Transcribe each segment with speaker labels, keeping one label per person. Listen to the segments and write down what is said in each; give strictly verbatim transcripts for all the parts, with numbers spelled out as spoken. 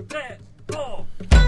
Speaker 1: tres, go!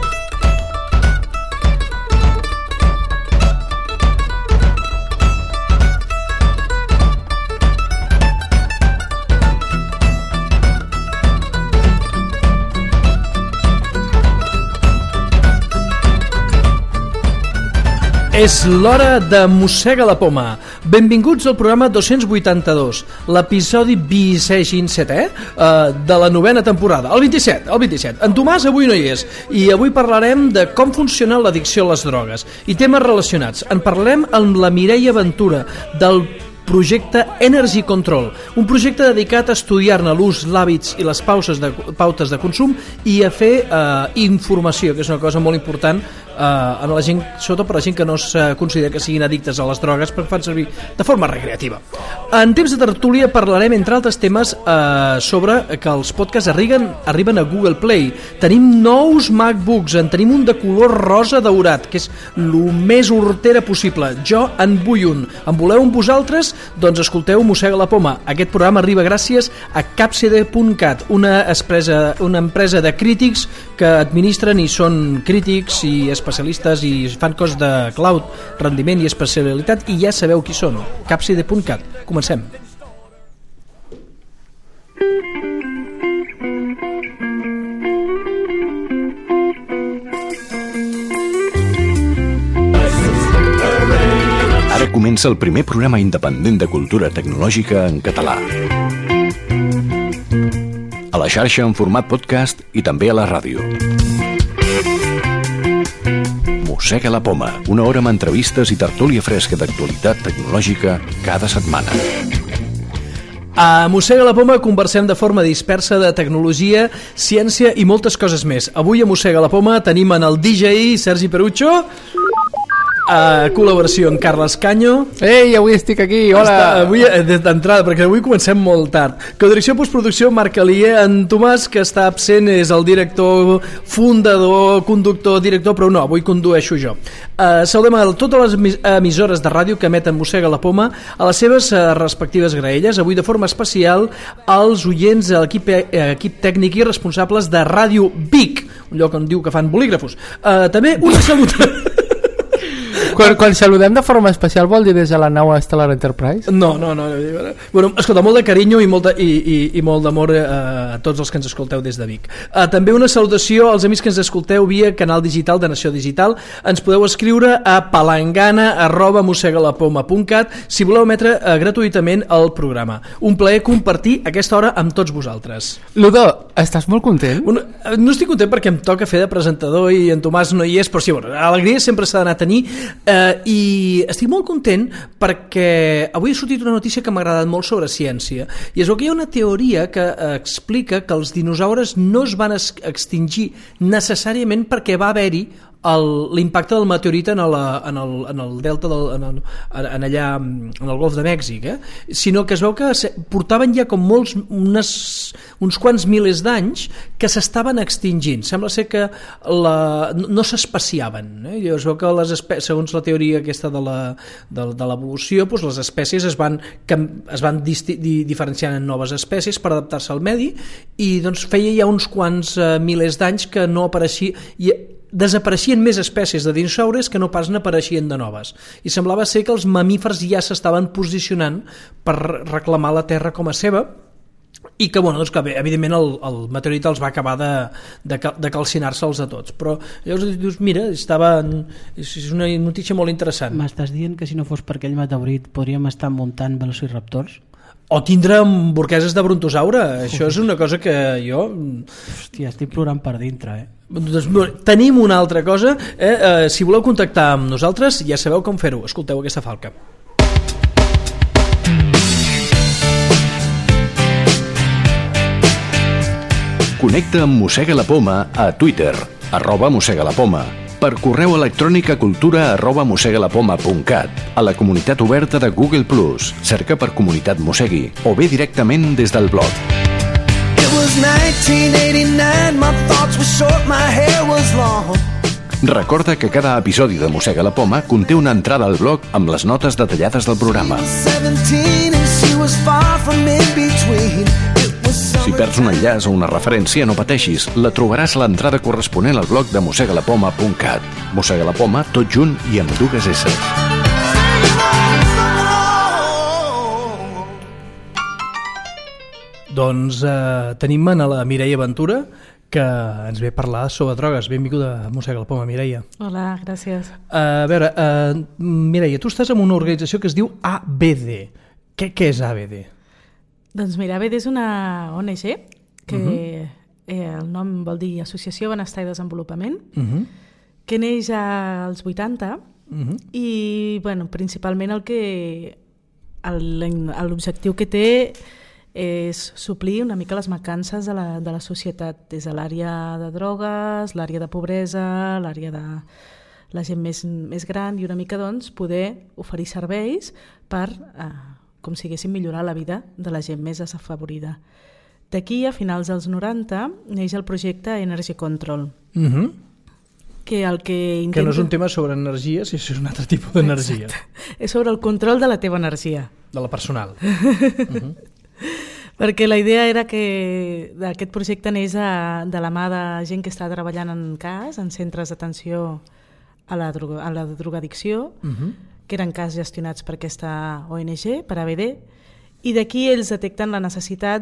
Speaker 2: És l'hora de Mossega la Poma. Benvinguts al programa dos-cents vuitanta-dos, l'episodi vigésimo-setè eh, de la novena temporada, el vint-i-set, el vint-i-set. En Tomàs avui no hi és, i avui parlarem de com funciona l'addicció a les drogues i temes relacionats. En parlarem amb la Mireia Ventura, del projecte Energy Control, un projecte dedicat a estudiar-ne l'ús, l'hàbits i les pauses de, pautes de consum i a fer eh, informació, que és una cosa molt important eh, a la gent, sobretot per la gent que no es considera que siguin addictes a les drogues, perquè fan servir de forma recreativa. En temps de tertúlia parlarem, entre altres temes, eh, sobre que els podcasts arriben, arriben a Google Play. Tenim nous MacBooks, en tenim un de color rosa daurat, que és el més hortera possible. Jo en vull un. En voleu un vosaltres? Doncs escolteu Mossega la Poma. Aquest programa arriba gràcies a capcd punt cat, una, empresa, una empresa de crítics que administren i són crítics i especialistes i fan coses de cloud, rendiment i especialitat, i ja sabeu qui són. capcd punt cat. Comencem.
Speaker 3: Ara comença el primer programa independent de cultura tecnològica en català. A la xarxa en format podcast i també a la ràdio. Mossega la Poma, una hora amb entrevistes i tertúlia fresca d'actualitat tecnològica cada setmana.
Speaker 2: A Mossega la Poma conversem de forma dispersa de tecnologia, ciència i moltes coses més. Avui a Mossega la Poma tenim en el D J Sergi Perucho, a col·laboració amb Carles Canyo.
Speaker 4: Ei, avui estic aquí, hola.
Speaker 2: Està, avui des d'entrada, perquè avui comencem molt tard. Codirecció i postproducció, Marc Alier. En Tomàs, que està absent, és el director, fundador, conductor, director, però no, avui condueixo jo. Uh, saludem a totes les emissores de ràdio que emeten Mossega la Poma a les seves uh, respectives graelles. Avui de forma especial als oients de l'equip uh, equip tècnic i responsables de Ràdio Vic, un lloc on diu que fan bolígrafos. Uh, també una salut...
Speaker 4: Quan, quan saludem de forma especial vol dir des de la nau Stellar Enterprise?
Speaker 2: No, no, no. Bueno, escolta, molt de carinyo i molt, de, i, i, i molt d'amor eh, a tots els que ens escolteu des de Vic. Eh, també una salutació als amics que ens escolteu via canal digital de Nació Digital. Ens podeu escriure a palangana arroba mossegalapoma punt cat si voleu emetre eh, gratuïtament el programa. Un plaer compartir aquesta hora amb tots vosaltres.
Speaker 4: Ludo, estàs molt content?
Speaker 2: Un, no estic content perquè em toca fer de presentador i en Tomàs no hi és, però sí, bueno, alegria sempre s'ha d'anar a tenir. Uh, i estic molt content perquè avui ha sortit una notícia que m'ha agradat molt sobre ciència, i és que hi ha una teoria que uh, explica que els dinosaures no es van extingir necessàriament perquè va haver-hi l'impacte del meteorit en, la, en, el, en el delta del, en, el, en allà en el golf de Mèxic, eh? Sinó que es veu que portaven ja com molts unes, uns quants milers d'anys que s'estaven extingint. Sembla ser que la, no s'espaciaven, eh? I es veu que les espècies, segons la teoria aquesta de la, de, de l'evolució, doncs les espècies es van, es van disti, di, diferenciant en noves espècies per adaptar-se al medi, i doncs feia ja uns quants uh, milers d'anys que no apareixia, i desapareixien més espècies de dinosaures que no pas n'apareixien de noves, i semblava ser que els mamífers ja s'estaven posicionant per reclamar la Terra com a seva, i que, bueno, doncs que evidentment el, el meteorit els va acabar de, de, de calcinar-se'ls a tots. Però llavors dius, mira, estava en, és una notícia molt interessant.
Speaker 5: M'estàs dient que si no fos per aquell meteorit podríem estar muntant velociraptors?
Speaker 2: O tindre hamburgueses de brontosaure. Això és una cosa que jo...
Speaker 5: Hòstia, estic plorant per dintre, eh?
Speaker 2: Doncs, tenim una altra cosa, eh? Eh, si voleu contactar amb nosaltres ja sabeu com fer-ho. Escolteu aquesta falca.
Speaker 3: Connecta amb Mossega la Poma a Twitter, arroba Mossega la Poma, per correu electrònic a cultura arroba mossegalapoma punt cat, a la comunitat oberta de Google plus, cerca per Comunitat Mossegui, o bé directament des del blog. Recorda que cada episodi de Mossega la Poma conté una entrada al blog amb les notes detallades del programa. Si perds un enllaç o una referència, no pateixis. La trobaràs a l'entrada corresponent al blog de mossegalapoma punt cat. Mossega la Poma, tot junt i amb dues S.
Speaker 2: Doncs eh, tenim a la Mireia Ventura, que ens ve a parlar sobre drogues. Benvinguda a Mossega la Poma, Mireia.
Speaker 1: Hola, gràcies.
Speaker 2: Uh, a veure, uh, Mireia, tu estàs en una organització que es diu A B D. Què, què és A B D?
Speaker 1: Doncs mira, A B D és una O N G que uh -huh. eh, el nom vol dir Associació Benestar i Desenvolupament, uh -huh. que neix als vuitanta uh -huh. i bueno, principalment el que l'objectiu que té és suplir una mica les mancances de la, de la societat, des de l'àrea de drogues, l'àrea de pobresa, l'àrea de la gent més, més gran, i una mica doncs poder oferir serveis per, eh, com si haguéssim millorar la vida de la gent més desafavorida. D'aquí, a finals dels noranta, neix el projecte Energy Control, uh -huh. que el que intenta...
Speaker 2: Que no és un tema sobre energia, si és un altre tipus d'energia.
Speaker 1: És sobre el control de la teva energia.
Speaker 2: De la personal. uh -huh.
Speaker 1: Perquè la idea era que aquest projecte neix de, de la mà de gent que està treballant en C A S, en centres d'atenció a la, droga, a la drogadicció, uh-huh. que eren cas gestionats per aquesta O N G, per A B D, i d'aquí ells detecten la necessitat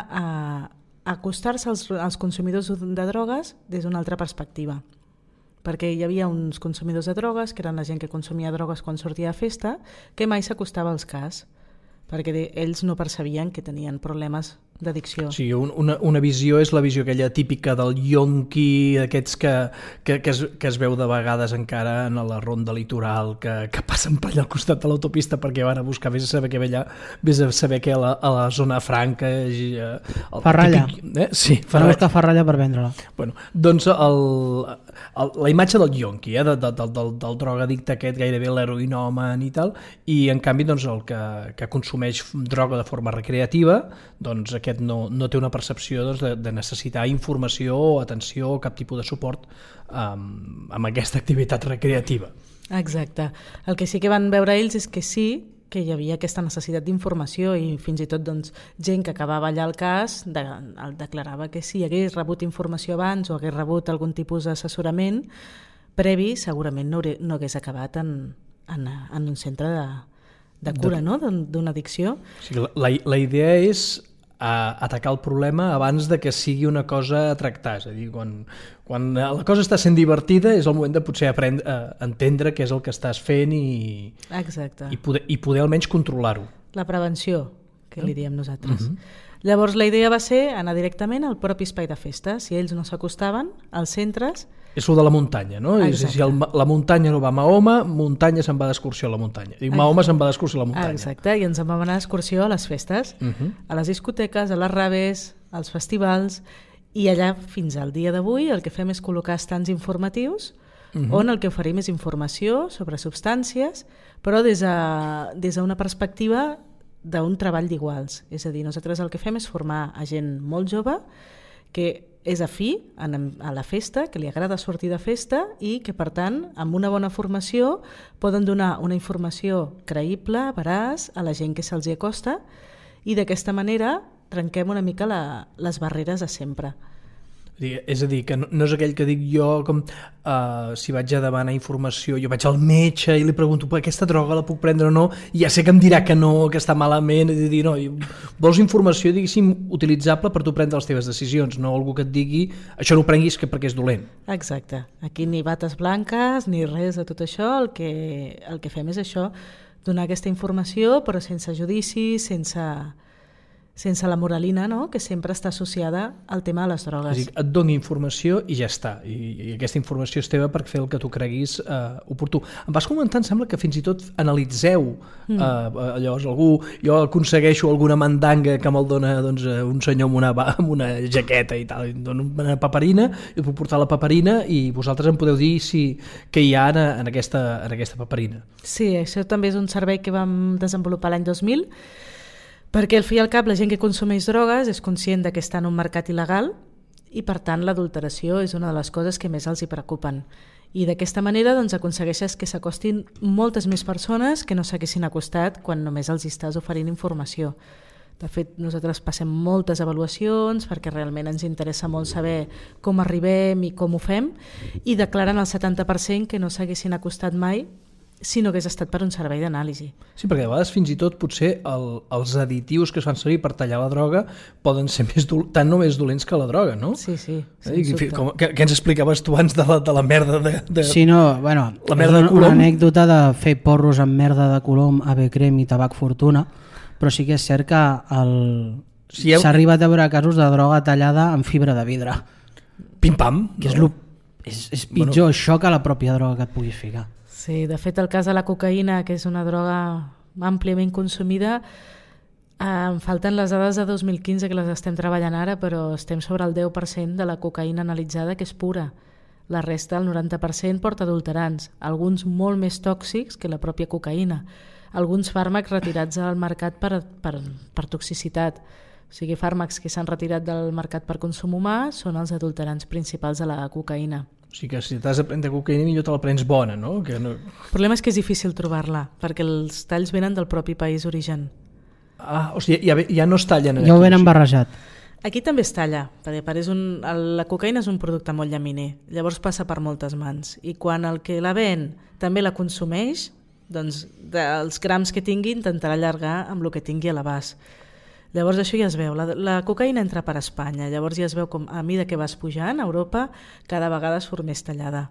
Speaker 1: d'acostar-se als, als consumidors de drogues des d'una altra perspectiva. Perquè hi havia uns consumidors de drogues, que eren la gent que consumia drogues quan sortia a festa, que mai s'acostava als C A S, perquè ells no percebien que tenien problemes d'addicció.
Speaker 2: Sí, una, una visió és la visió aquella típica del yonqui, aquests que, que, que, es, que es veu de vegades encara en la ronda litoral, que, que passen per allà al costat de l'autopista perquè van a buscar, vés a saber què allà, vés a saber què a la, a la zona franca. Eh, el
Speaker 5: Ferralla.
Speaker 2: Típic, eh? Sí,
Speaker 5: Ferralla. Buscar Ferralla per vendre-la.
Speaker 2: Bueno, doncs el, el, la imatge del yonqui, eh? de, de, del, del, del drogadicte aquest, gairebé l'heroïnomen i tal, i en canvi doncs, el que, que consumeix droga de forma recreativa, doncs aquest no, no té una percepció doncs, de, de necessitar informació o atenció o cap tipus de suport um, amb aquesta activitat recreativa.
Speaker 1: Exacte. El que sí que van veure ells és que sí, que hi havia aquesta necessitat d'informació, i fins i tot doncs, gent que acabava allà al cas de, el declarava que si hagués rebut informació abans o hagués rebut algun tipus d'assessorament previ, segurament no, hauré, no hagués acabat en, en, en un centre de, de cura, no? D'una addicció.
Speaker 2: O sigui, la, la idea és a atacar el problema abans de que sigui una cosa a tractar. És a dir, quan, quan la cosa està sent divertida és el moment de potser aprendre a entendre què és el que estàs fent i,
Speaker 1: Exacte.
Speaker 2: i, poder, i poder almenys controlar-ho.
Speaker 1: La prevenció, que li diem nosaltres. Uh-huh. Llavors la idea va ser anar directament al propi espai de festa. Si ells no s'acostaven als centres...
Speaker 2: És el de la muntanya, no? Exacte. Si el, la muntanya no va a Mahoma, muntanya se'n va d'excursió a la muntanya. I Mahoma se'n va d'excursió a la muntanya.
Speaker 1: Exacte, i ens en vam anar d'excursió a les festes, uh-huh. a les discoteques, a les raves, als festivals, i allà fins al dia d'avui el que fem és col·locar estants informatius uh-huh. on el que oferim és informació sobre substàncies, però des d'una de, des perspectiva d'un treball d'iguals. És a dir, nosaltres el que fem és formar a gent molt jove que és afí a la festa, que li agrada sortir de festa i que, per tant, amb una bona formació poden donar una informació creïble, veraç, a la gent que se'ls hi acosta, i d'aquesta manera trenquem una mica la, les barreres de sempre.
Speaker 2: És a dir, que no, no és aquell que dic jo com uh, si vaig a demanar informació, jo vaig al metge i li pregunto per aquesta droga la puc prendre o no, i ja sé que em dirà que no, que està malament, i dir, no, vols informació, diguéssim, utilitzable per tu prendre les teves decisions, no algú que et digui això no ho prenguis que perquè és dolent.
Speaker 1: Exacte, aquí ni bates blanques ni res de tot això, el que, el que fem és això, donar aquesta informació però sense judici, sense... sense la moralina, no? Que sempre està associada al tema de les drogues.
Speaker 2: És a dir, et doni informació i ja està. I, i aquesta informació és teva per fer el que tu creguis eh, oportú. Em vas comentar, em sembla que fins i tot analitzeu mm. eh, llavors algú, jo aconsegueixo alguna mandanga que me'l dona doncs, un senyor amb una, amb una jaqueta i tal, em dona una paperina, jo puc portar la paperina i vosaltres em podeu dir si, què hi ha en, en, aquesta, en aquesta paperina.
Speaker 1: Sí, això també és un servei que vam desenvolupar l'any dos mil, perquè al fi i al cap la gent que consumeix drogues és conscient de que està en un mercat il·legal i per tant l'adulteració és una de les coses que més els hi preocupen. I d'aquesta manera doncs, aconsegueixes que s'acostin moltes més persones que no s'haguessin acostat quan només els estàs oferint informació. De fet, nosaltres passem moltes avaluacions perquè realment ens interessa molt saber com arribem i com ho fem, i declaren el setanta per cent que no s'haguessin acostat mai si no hagués estat per un servei d'anàlisi.
Speaker 2: Sí, perquè a vegades fins i tot potser el, els additius que es fan servir per tallar la droga poden ser més do, tan o més dolents que la droga, no?
Speaker 1: Sí, sí.
Speaker 2: Eh? I, com, que, que ens explicaves tu abans de la, de la merda de, de...
Speaker 5: Sí, no, bueno,
Speaker 2: la merda de
Speaker 5: una,
Speaker 2: colom.
Speaker 5: Una anècdota de fer porros amb merda de colom, ave crem i tabac fortuna, però sí que és cert que el...
Speaker 2: Si heu...
Speaker 5: s'ha arribat a veure casos de droga tallada amb fibra de vidre.
Speaker 2: Pim-pam.
Speaker 5: Que és, lo, és, és pitjor bueno. això que la pròpia droga que et puguis ficar.
Speaker 1: Sí, de fet el cas de la cocaïna, que és una droga àmpliament consumida, eh, em falten les dades de dos mil quinze que les estem treballant ara, però estem sobre el deu per cent de la cocaïna analitzada que és pura. La resta, el noranta per cent, porta adulterants, alguns molt més tòxics que la pròpia cocaïna, alguns fàrmacs retirats del mercat per, per, per toxicitat. O sigui, fàrmacs que s'han retirat del mercat per consum humà són els adulterants principals de la cocaïna.
Speaker 2: O sigui que si t'has de prendre cocaïna millor te la prens bona, no? Que no...
Speaker 1: El problema és que és difícil trobar-la, perquè els talls venen del propi país origen.
Speaker 2: Ah, o sigui, ja, ja no es tallen aquí.
Speaker 5: Ja ho venen barrejat.
Speaker 1: Aquí també es talla, perquè per és un, el, la cocaïna és un producte molt llaminer, llavors passa per moltes mans, i quan el que la ven també la consumeix, doncs dels grams que tingui intentarà allargar amb el que tingui a l'abast. Llavors això ja es veu, la, la cocaïna entra per Espanya, llavors ja es veu com a mida que vas pujant a Europa cada vegada surt més tallada.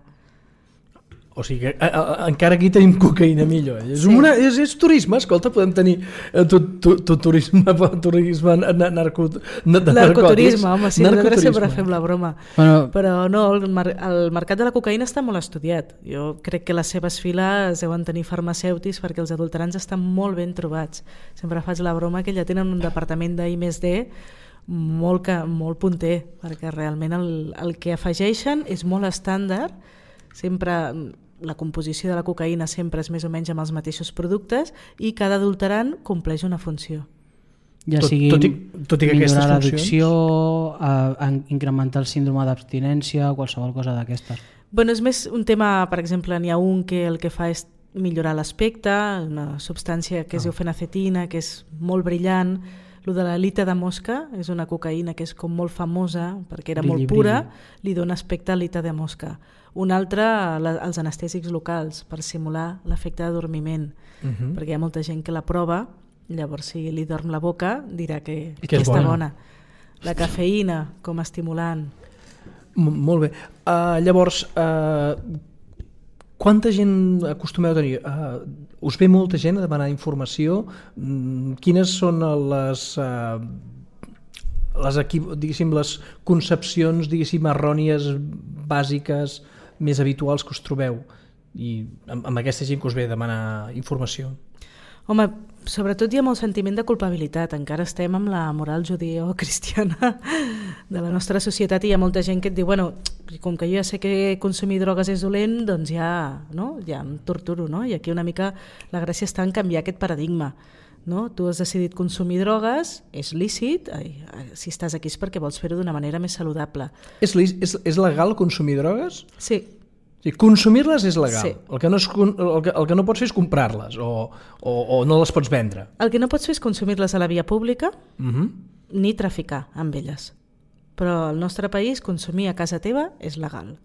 Speaker 2: O sigui que a, a, encara aquí tenim cocaïna millor. Eh? És,
Speaker 1: Sí.
Speaker 2: una, és, és turisme, escolta, podem tenir eh, tu, tu, tu, turisme, turisme narco, na, de
Speaker 1: Narcoturisme, home, sí, nosaltres
Speaker 2: narcoturisme.
Speaker 1: sempre fem la broma.
Speaker 5: Bueno,
Speaker 1: Però no, el, mar, el mercat de la cocaïna està molt estudiat. Jo crec que les seves files deuen tenir farmacèutics perquè els adulterants estan molt ben trobats. Sempre faig la broma que ja tenen un departament d'I més D molt, que, molt punter, perquè realment el, el que afegeixen és molt estàndard, sempre la composició de la cocaïna sempre és més o menys amb els mateixos productes i cada adulterant compleix una funció.
Speaker 5: ja
Speaker 2: Tot-
Speaker 5: sigui
Speaker 2: tot i- tot i que aquestes
Speaker 5: millorar
Speaker 2: funcions-
Speaker 5: l'addicció, a, a incrementar el síndrome d'abstinència o qualsevol cosa d'aquestes.
Speaker 1: Bueno, és més un tema, per exemple, n'hi ha un que el que fa és millorar l'aspecte, una substància que es diu fenacetina, que és molt brillant. Lo de la lita de mosca és una cocaïna que és com molt famosa perquè era
Speaker 5: Brilli,
Speaker 1: molt pura,
Speaker 5: brilli.
Speaker 1: li dona aspecte a lita de mosca. Un altre, la, els anestèsics locals, per simular l'efecte de dormiment,
Speaker 2: Uh -huh.
Speaker 1: perquè hi ha molta gent que la prova, llavors si li dorm la boca dirà que,
Speaker 2: Que
Speaker 1: que
Speaker 2: és
Speaker 1: està
Speaker 2: bona.
Speaker 1: bona. La cafeïna com a estimulant.
Speaker 2: M Molt bé. Uh, llavors, uh, quanta gent acostumeu a tenir? Uh, us ve molta gent a demanar informació? Mm, quines són les... Uh, les, equip, diguéssim, les concepcions, diguéssim, errònies bàsiques més habituals que us trobeu i amb, amb aquesta gent que us ve a demanar informació?
Speaker 1: Home, sobretot hi ha molt sentiment de culpabilitat. Encara estem amb la moral judeocristiana de la nostra societat i hi ha molta gent que et diu, bueno, com que jo ja sé que consumir drogues és dolent, doncs ja, no? ja em torturo, no? I aquí una mica la gràcia està en canviar aquest paradigma. No? Tu has decidit consumir drogues, és lícit, ai, si estàs aquí és perquè vols fer-ho d'una manera més saludable.
Speaker 2: És, és, és legal consumir drogues?
Speaker 1: Sí,
Speaker 2: Sí, consumir-les és legal.
Speaker 1: Sí.
Speaker 2: El, que no és, el, que, el que no pots fer és comprar-les o, o, o no les pots vendre.
Speaker 1: el que no pots fer és consumir-les a la via pública
Speaker 2: Uh -huh.
Speaker 1: ni traficar amb elles. Però al nostre país consumir a casa teva és legal.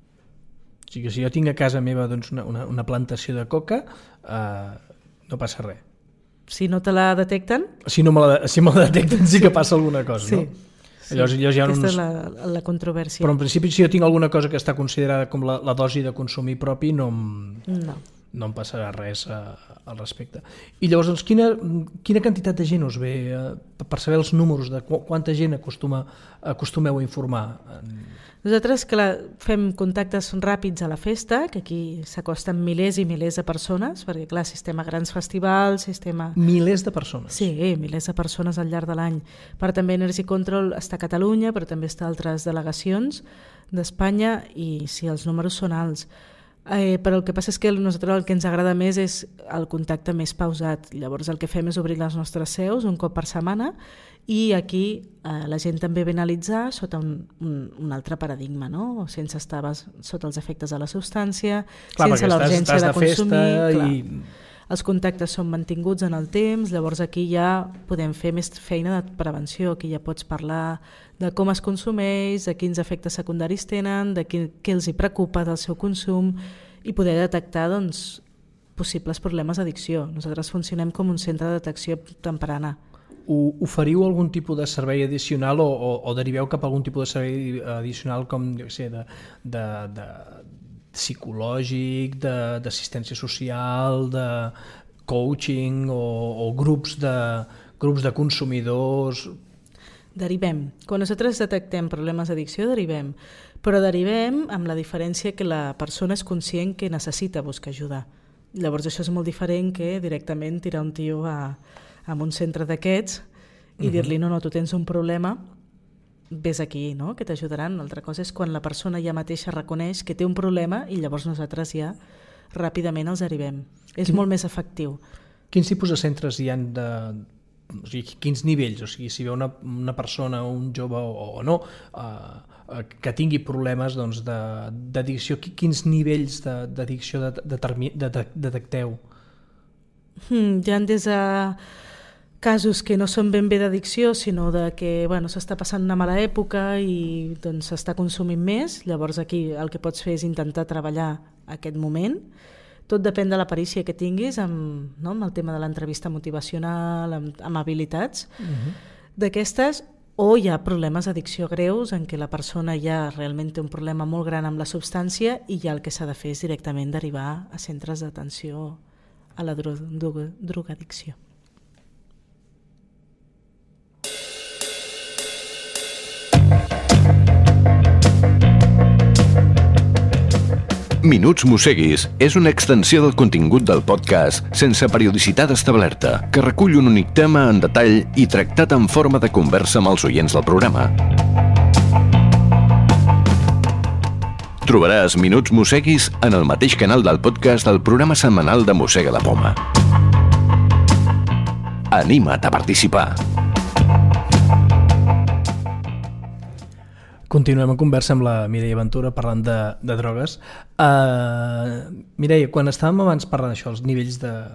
Speaker 2: O sigui que si jo tinc a casa meva doncs, una, una, una plantació de coca, eh, no passa res.
Speaker 1: Si no te la detecten,
Speaker 2: Si, no me la, si me la detecten sí que passa alguna cosa,
Speaker 1: sí.
Speaker 2: no? Llavors, llavors hi ha
Speaker 1: Aquesta
Speaker 2: uns...
Speaker 1: és la, la controvèrsia.
Speaker 2: Però en principi si jo tinc alguna cosa que està considerada com la, la dosi de consumir propi no em,
Speaker 1: No.
Speaker 2: no em passarà res a, al respecte. I llavors, doncs, quina, quina quantitat de gent us ve eh, per saber els números de qu quanta gent acostuma, acostumeu a informar?
Speaker 1: Nosaltres que la, fem contactes ràpids a la festa, que aquí s'acosten milers i milers de persones, perquè clar, si estem a grans festivals, si estem a...
Speaker 2: Milers de persones.
Speaker 1: Sí, milers de persones al llarg de l'any. Per també Energy Control està a Catalunya, però també està a altres delegacions d'Espanya i sí, els números són alts. Eh, però el que passa és que a nosaltres el que ens agrada més és el contacte més pausat. Llavors el que fem és obrir les nostres seus un cop per setmana i aquí eh, la gent també ve a analitzar sota un, un, un altre paradigma, no? Sense estar sota els efectes de la substància,
Speaker 2: Clar,
Speaker 1: sense
Speaker 2: perquè estàs-
Speaker 1: l'urgència
Speaker 2: estàs
Speaker 1: de
Speaker 2: de festa
Speaker 1: consumir. Clar.
Speaker 2: i-
Speaker 1: els contactes són mantinguts en el temps, llavors aquí ja podem fer més feina de prevenció, aquí ja pots parlar de com es consumeix, de quins efectes secundaris tenen, de què, què els hi preocupa del seu consum i poder detectar doncs, possibles problemes d'addicció. Nosaltres funcionem com un centre de detecció temprana.
Speaker 2: Oferiu algun tipus de servei addicional o, o, o deriveu cap a algun tipus de servei addicional com jo sé, de, de, de psicològic, d'assistència social, de coaching o, o grups, de, grups de consumidors?
Speaker 1: Derivem. Quan nosaltres detectem problemes d'addicció, derivem. Però derivem amb la diferència que la persona és conscient que necessita buscar ajuda. Llavors això és molt diferent que directament tirar un tio a, a un centre d'aquests i uh-huh. dir-li no, no, tu tens un problema, vés aquí, no? Que t'ajudaran. L'altra cosa és quan la persona ja mateixa reconeix que té un problema i llavors nosaltres ja ràpidament els derivem. És Quin... molt més efectiu.
Speaker 2: Quins tipus de centres hi ha de... O sigui, quins nivells? O sigui, si ve una, una persona, un jove o, o no, eh, que tingui problemes doncs, d'addicció, quins nivells d'addicció de, de, de, de, de, detecteu?
Speaker 1: Hmm, hi ha des de casos que no són ben bé d'addicció, sinó de que bueno, s'està passant una mala època i doncs, s'està consumint més. Llavors aquí el que pots fer és intentar treballar aquest moment. Tot depèn de la perícia que tinguis amb, no, amb el tema de l'entrevista motivacional, amb, amb habilitats. Uh-huh. D'aquestes, o hi ha problemes d'addicció greus en què la persona ja realment té un problema molt gran amb la substància i ja el que s'ha de fer és directament derivar a centres d'atenció a la dro dro drogadicció.
Speaker 3: Minuts Mosseguis és una extensió del contingut del podcast sense periodicitat establerta, que recull un únic tema en detall i tractat en forma de conversa amb els oients del programa. Trobaràs Minuts Mosseguis en el mateix canal del podcast del programa setmanal de Mossega la Poma. Anima't a participar!
Speaker 2: Continuem en conversa amb la Mireia Ventura parlant de, de drogues. Uh, Mireia, quan estàvem abans parlant d'això, els nivells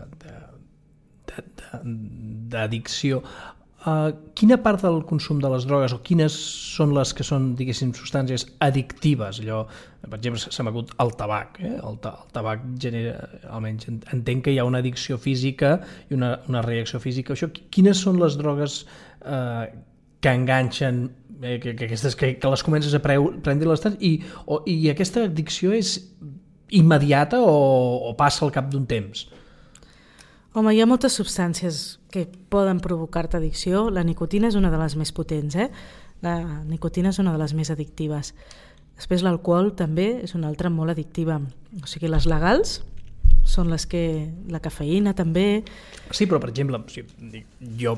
Speaker 2: d'addicció, uh, quina part del consum de les drogues o quines són les que són, diguéssim, substàncies addictives? Allò, per exemple, se m'ha acut el tabac. Eh? El, ta el tabac genera, almenys entenc que hi ha una addicció física i una, una reacció física. Això, quines són les drogues uh, que enganxen, eh, que, que, aquestes, que, que les comences a prendre l'estat i, o, i aquesta addicció és immediata o, o passa al cap d'un temps?
Speaker 1: Home, hi ha moltes substàncies que poden provocar-te addicció. La nicotina és una de les més potents, eh? La nicotina és una de les més addictives. Després l'alcohol també és una altra molt addictiva. O sigui, les legals són les que... La cafeïna també...
Speaker 2: Sí, però per exemple, o sigui, jo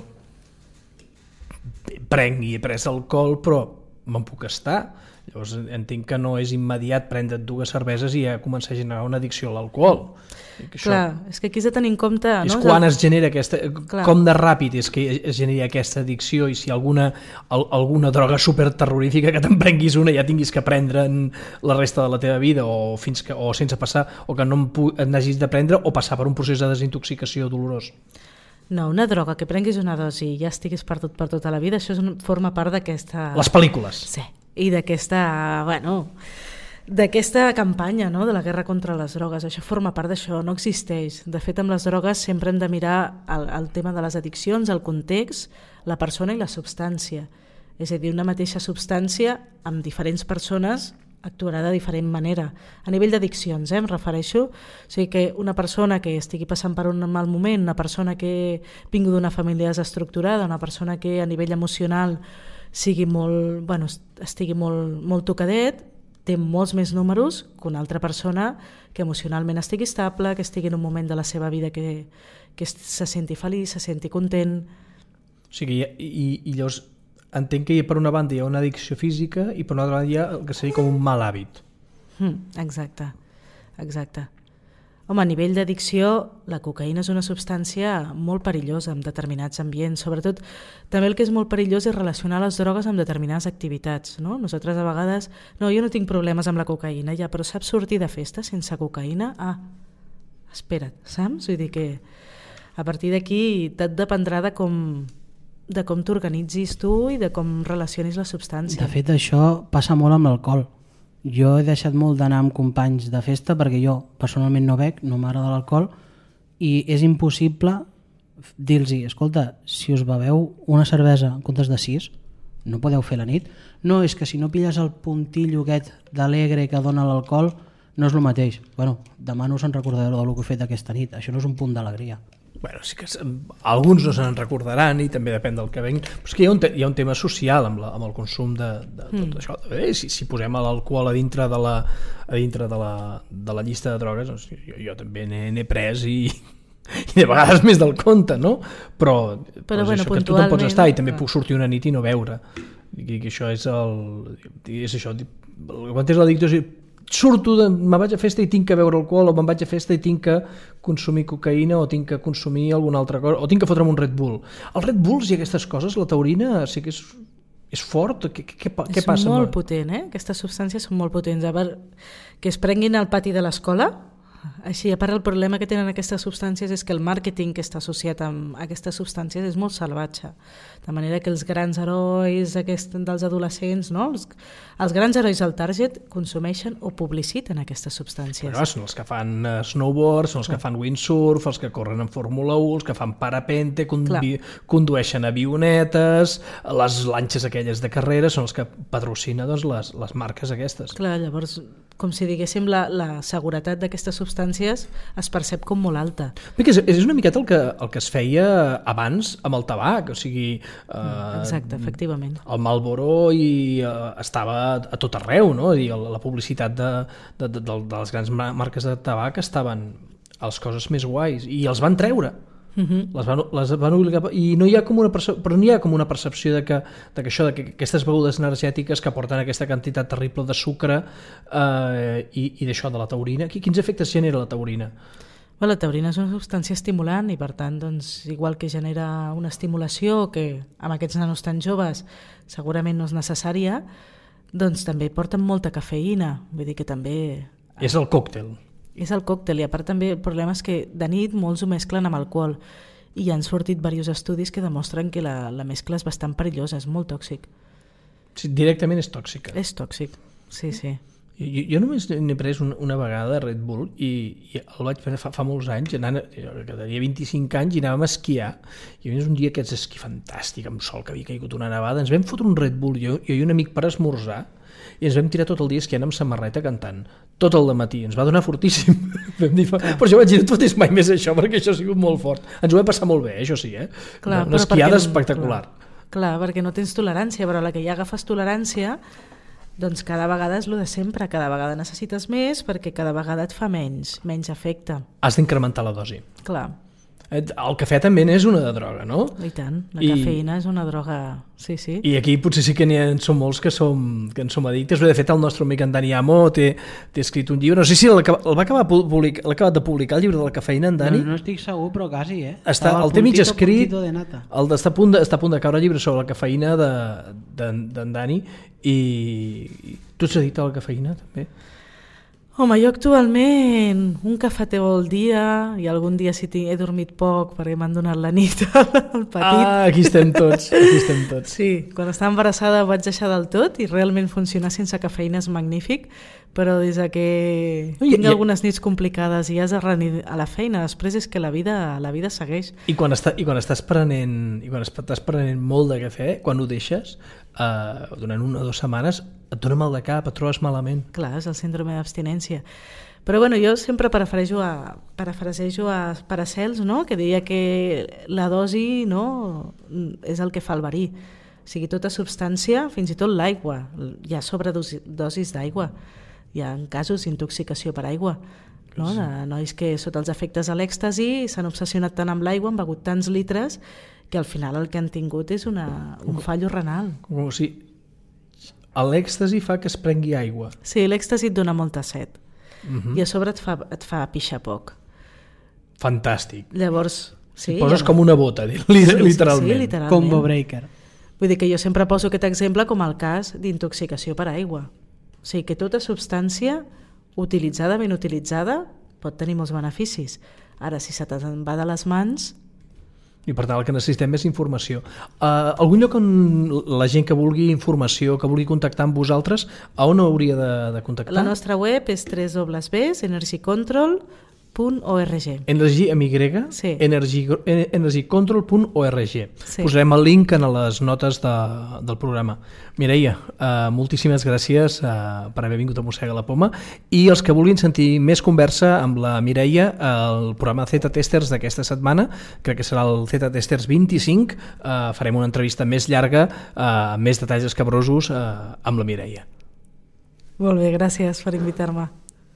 Speaker 2: prenc i he pres alcohol, però me'n puc estar. Llavors entenc que no és immediat prendre dues cerveses i ja començar a generar una addicció a l'alcohol.
Speaker 1: Clar, és que aquí has de tenir en compte...
Speaker 2: És
Speaker 1: no?
Speaker 2: quan es genera aquesta... Clar. Com de ràpid és que es genera aquesta addicció i si alguna, al, alguna droga superterrorífica que te'n prenguis una ja tinguis que prendre la resta de la teva vida o, fins que, o sense passar, o que no n'hagis de prendre o passar per un procés de desintoxicació dolorós.
Speaker 1: No, una droga que prenguis una dosi i ja estiguis per, tot, per tota la vida, això és un, forma part d'aquesta...
Speaker 2: Les pel·lícules.
Speaker 1: Sí, i d'aquesta, bueno, d'aquesta campanya, no?, de la guerra contra les drogues. Això forma part d'això, no existeix. De fet, amb les drogues sempre hem de mirar el, el tema de les addiccions, el context, la persona i la substància. És a dir, una mateixa substància amb diferents persones actuarà de diferent manera. A nivell d'addiccions, eh, em refereixo. O sigui que una persona que estigui passant per un mal moment, una persona que vingui d'una família desestructurada, una persona que a nivell emocional sigui molt, bueno, estigui molt, molt tocadet, té molts més números que una altra persona que emocionalment estigui estable, que estigui en un moment de la seva vida que, que se senti feliç, se senti content.
Speaker 2: O sigui, i, i llavors entenc que per una banda hi ha una addicció física i per una altra banda hi ha el que seria com un mal hàbit.
Speaker 1: Mm, exacte, exacte. Home, a nivell d'addicció, la cocaïna és una substància molt perillosa en determinats ambients. Sobretot, també el que és molt perillós és relacionar les drogues amb determinades activitats. No? Nosaltres a vegades, no, jo no tinc problemes amb la cocaïna, ja, però saps sortir de festa sense cocaïna? Ah, espera't, saps? Vull dir que a partir d'aquí tot dependrà de com, de com t'organitzis tu i de com relacionis la substància.
Speaker 5: De fet, això passa molt amb l'alcohol. Jo he deixat molt d'anar amb companys de festa perquè jo personalment no bec, no m'agrada l'alcohol, i és impossible dir-los, escolta, si us beveu una cervesa en comptes de sis, no podeu fer la nit. No, és que si no pilles el puntillo aquest d'alegre que dona l'alcohol, no és el mateix. Bueno, demà no us en recordareu del que he fet aquesta nit. Això no és un punt d'alegria.
Speaker 2: Bueno, sí que alguns no se'n recordaran i també depèn del que venguin, però és que hi ha un, te hi ha un tema social amb, la, amb el consum de, de tot mm. això. Eh, si, si posem l'alcohol a dintre de la, a dintre de la, de la llista de drogues, doncs jo, jo també n'he pres i, i de vegades més del compte, no? Però,
Speaker 1: però,
Speaker 2: però
Speaker 1: bueno,
Speaker 2: això, que tu te'n pots estar i també puc sortir una nit i no beure. I que això és el... és això, quan tens l'addicció, surto, de, me'n vaig a festa i tinc que beure alcohol, o me'n vaig a festa i tinc que consumir cocaïna, o tinc que consumir alguna altra cosa, o tinc que fotre'm un Red Bull. Els Red Bulls i aquestes coses, la taurina, sí que és, és fort? Què, què, què
Speaker 1: és
Speaker 2: passa?
Speaker 1: És molt potent, eh? Aquestes substàncies són molt potents. A veure, que es prenguin al pati de l'escola, així, a part el problema que tenen aquestes substàncies és que el màrqueting que està associat amb aquestes substàncies és molt salvatge, de manera que els grans herois aquest, dels adolescents, no? els, els grans herois del target consumeixen o publiciten aquestes substàncies.
Speaker 2: Però són els que fan uh, snowboard, són els que fan windsurf, els que corren en Fórmula u, els que fan parapente, condu condueixen avionetes, les lanxes aquelles de carrera, són els que patrocinen doncs, les, les marques aquestes.
Speaker 1: Clar, llavors, com si diguéssim, la, la seguretat d'aquestes substàncies es percep com molt alta.
Speaker 2: Perquè és, és una miqueta el que, el que es feia abans amb el tabac, o sigui... Eh,
Speaker 1: Exacte, efectivament.
Speaker 2: El Marlboro i, eh, estava a tot arreu, no? I la publicitat de, de, de, de les grans marques de tabac estaven a les coses més guais i els van treure. Uh-huh. les van, les van obligar, i no hi ha com una però no hi ha com una percepció de que, de que això, de que aquestes begudes energètiques que porten aquesta quantitat terrible de sucre eh, i, i d'això de la taurina, quins efectes genera la taurina?
Speaker 1: Bé, la taurina és una substància estimulant i per tant, doncs, igual que genera una estimulació que amb aquests nanos tan joves segurament no és necessària, doncs també porten molta cafeïna, vull dir que també...
Speaker 2: És el còctel.
Speaker 1: És el còctel, i a part també el problema és que de nit molts ho mesclen amb alcohol i han sortit diversos estudis que demostren que la, la mescla és bastant perillosa, és molt tòxic.
Speaker 2: Sí, directament és tòxica.
Speaker 1: És tòxic, sí, sí.
Speaker 2: Jo, jo només n'he pres una, una vegada Red Bull i, i el vaig fer fa, fa molts anys, anant, que tenia vint-i-cinc anys i anàvem a esquiar, i és un dia aquests esquí fantàstic, amb sol que havia caigut una nevada, ens vam fotre un Red Bull, jo, jo i un amic per esmorzar, i ens vam tirar tot el dia esquiant amb samarreta cantant, tot el dematí, ens va donar fortíssim. Vam dir, però jo vaig dir, no et fotis mai més això, perquè això ha sigut molt fort. Ens ho vam passar molt bé, això sí, eh? Clar, una esquiada espectacular.
Speaker 1: Clar, clar, perquè no tens tolerància, però a la que ja agafes tolerància, doncs cada vegada és el de sempre, cada vegada necessites més perquè cada vegada et fa menys, menys efecte.
Speaker 2: Has d'incrementar la dosi.
Speaker 1: Clar.
Speaker 2: El cafè també n'és una droga, no?
Speaker 1: I tant, la I... cafeïna és una droga, sí, sí.
Speaker 2: I aquí potser sí que n'hi ha, en som molts que som, que en som addictes. De fet, el nostre amic en Dani Amo té, té escrit un llibre, no sé si el va acabar public, l'ha acabat de publicar, el llibre de la cafeïna, en Dani.
Speaker 5: No, no estic segur, però quasi, eh?
Speaker 2: Està, el té mig escrit, el està a, punt de, està a punt de caure el llibre sobre la cafeïna d'en de, de, Dani, i, i tu ets addicte a la cafeïna, també?
Speaker 1: Home, jo actualment un cafetó al dia i algun dia si he dormit poc perquè m'han donat la nit al petit.
Speaker 2: Ah, aquí estem tots, aquí estem tots.
Speaker 1: Sí, quan estava embarassada vaig deixar del tot i realment funcionar sense cafeïna és magnífic, però des que no, tinc i, algunes nits complicades i has de renir a la feina, després és que la vida, la vida segueix.
Speaker 2: I quan, està, i quan estàs prenent i quan estàs prenent molt de cafè, quan ho deixes, eh, durant una o dues setmanes, et dona mal de cap, et trobes malament.
Speaker 1: Clar, és el síndrome d'abstinència. Però bueno, jo sempre parafrasejo a, parafrasejo a Paracels, no? Que deia que la dosi, no? És el que fa el verí. O sigui, tota substància, fins i tot l'aigua, hi ha sobredosis d'aigua. Hi ha casos d'intoxicació per aigua, no? De nois que sota els efectes de l'èxtasi s'han obsessionat tant amb l'aigua, han begut tants litres, que al final el que han tingut és una, un fallo renal.
Speaker 2: Com si l'èxtasi fa que es prengui aigua.
Speaker 1: Sí, l'èxtasi et dona molta set. Uh-huh. I a sobre et fa, et fa pixar poc.
Speaker 2: Fantàstic.
Speaker 1: Llavors, sí,
Speaker 2: et poses
Speaker 1: ja
Speaker 2: com una bota, literalment.
Speaker 1: Sí, sí, literalment.
Speaker 5: Combo breaker.
Speaker 1: Vull dir que jo sempre poso aquest exemple com el cas d'intoxicació per aigua. O sigui, que tota substància utilitzada, ben utilitzada, pot tenir molts beneficis. Ara, si se te'n va de les mans...
Speaker 2: I per tant el que necessitem és informació. Uh, algun lloc on la gent que vulgui informació, que vulgui contactar amb vosaltres, a on hauria de, de contactar?
Speaker 1: La nostra web és w w w punt energy control punt org.
Speaker 2: Energy amb Y?
Speaker 1: Sí.
Speaker 2: Energy, energy control punt org.
Speaker 1: Sí.
Speaker 2: Posarem el link en les notes de, del programa. Mireia, uh, moltíssimes gràcies uh, per haver vingut a Mossega la Poma, i els que vulguin sentir més conversa amb la Mireia, el programa Z Testers d'aquesta setmana, crec que serà el Z Testers vint-i-cinc, uh, farem una entrevista més llarga, uh, amb més detalls escabrosos uh, amb la Mireia.
Speaker 1: Molt bé, gràcies per invitar-me.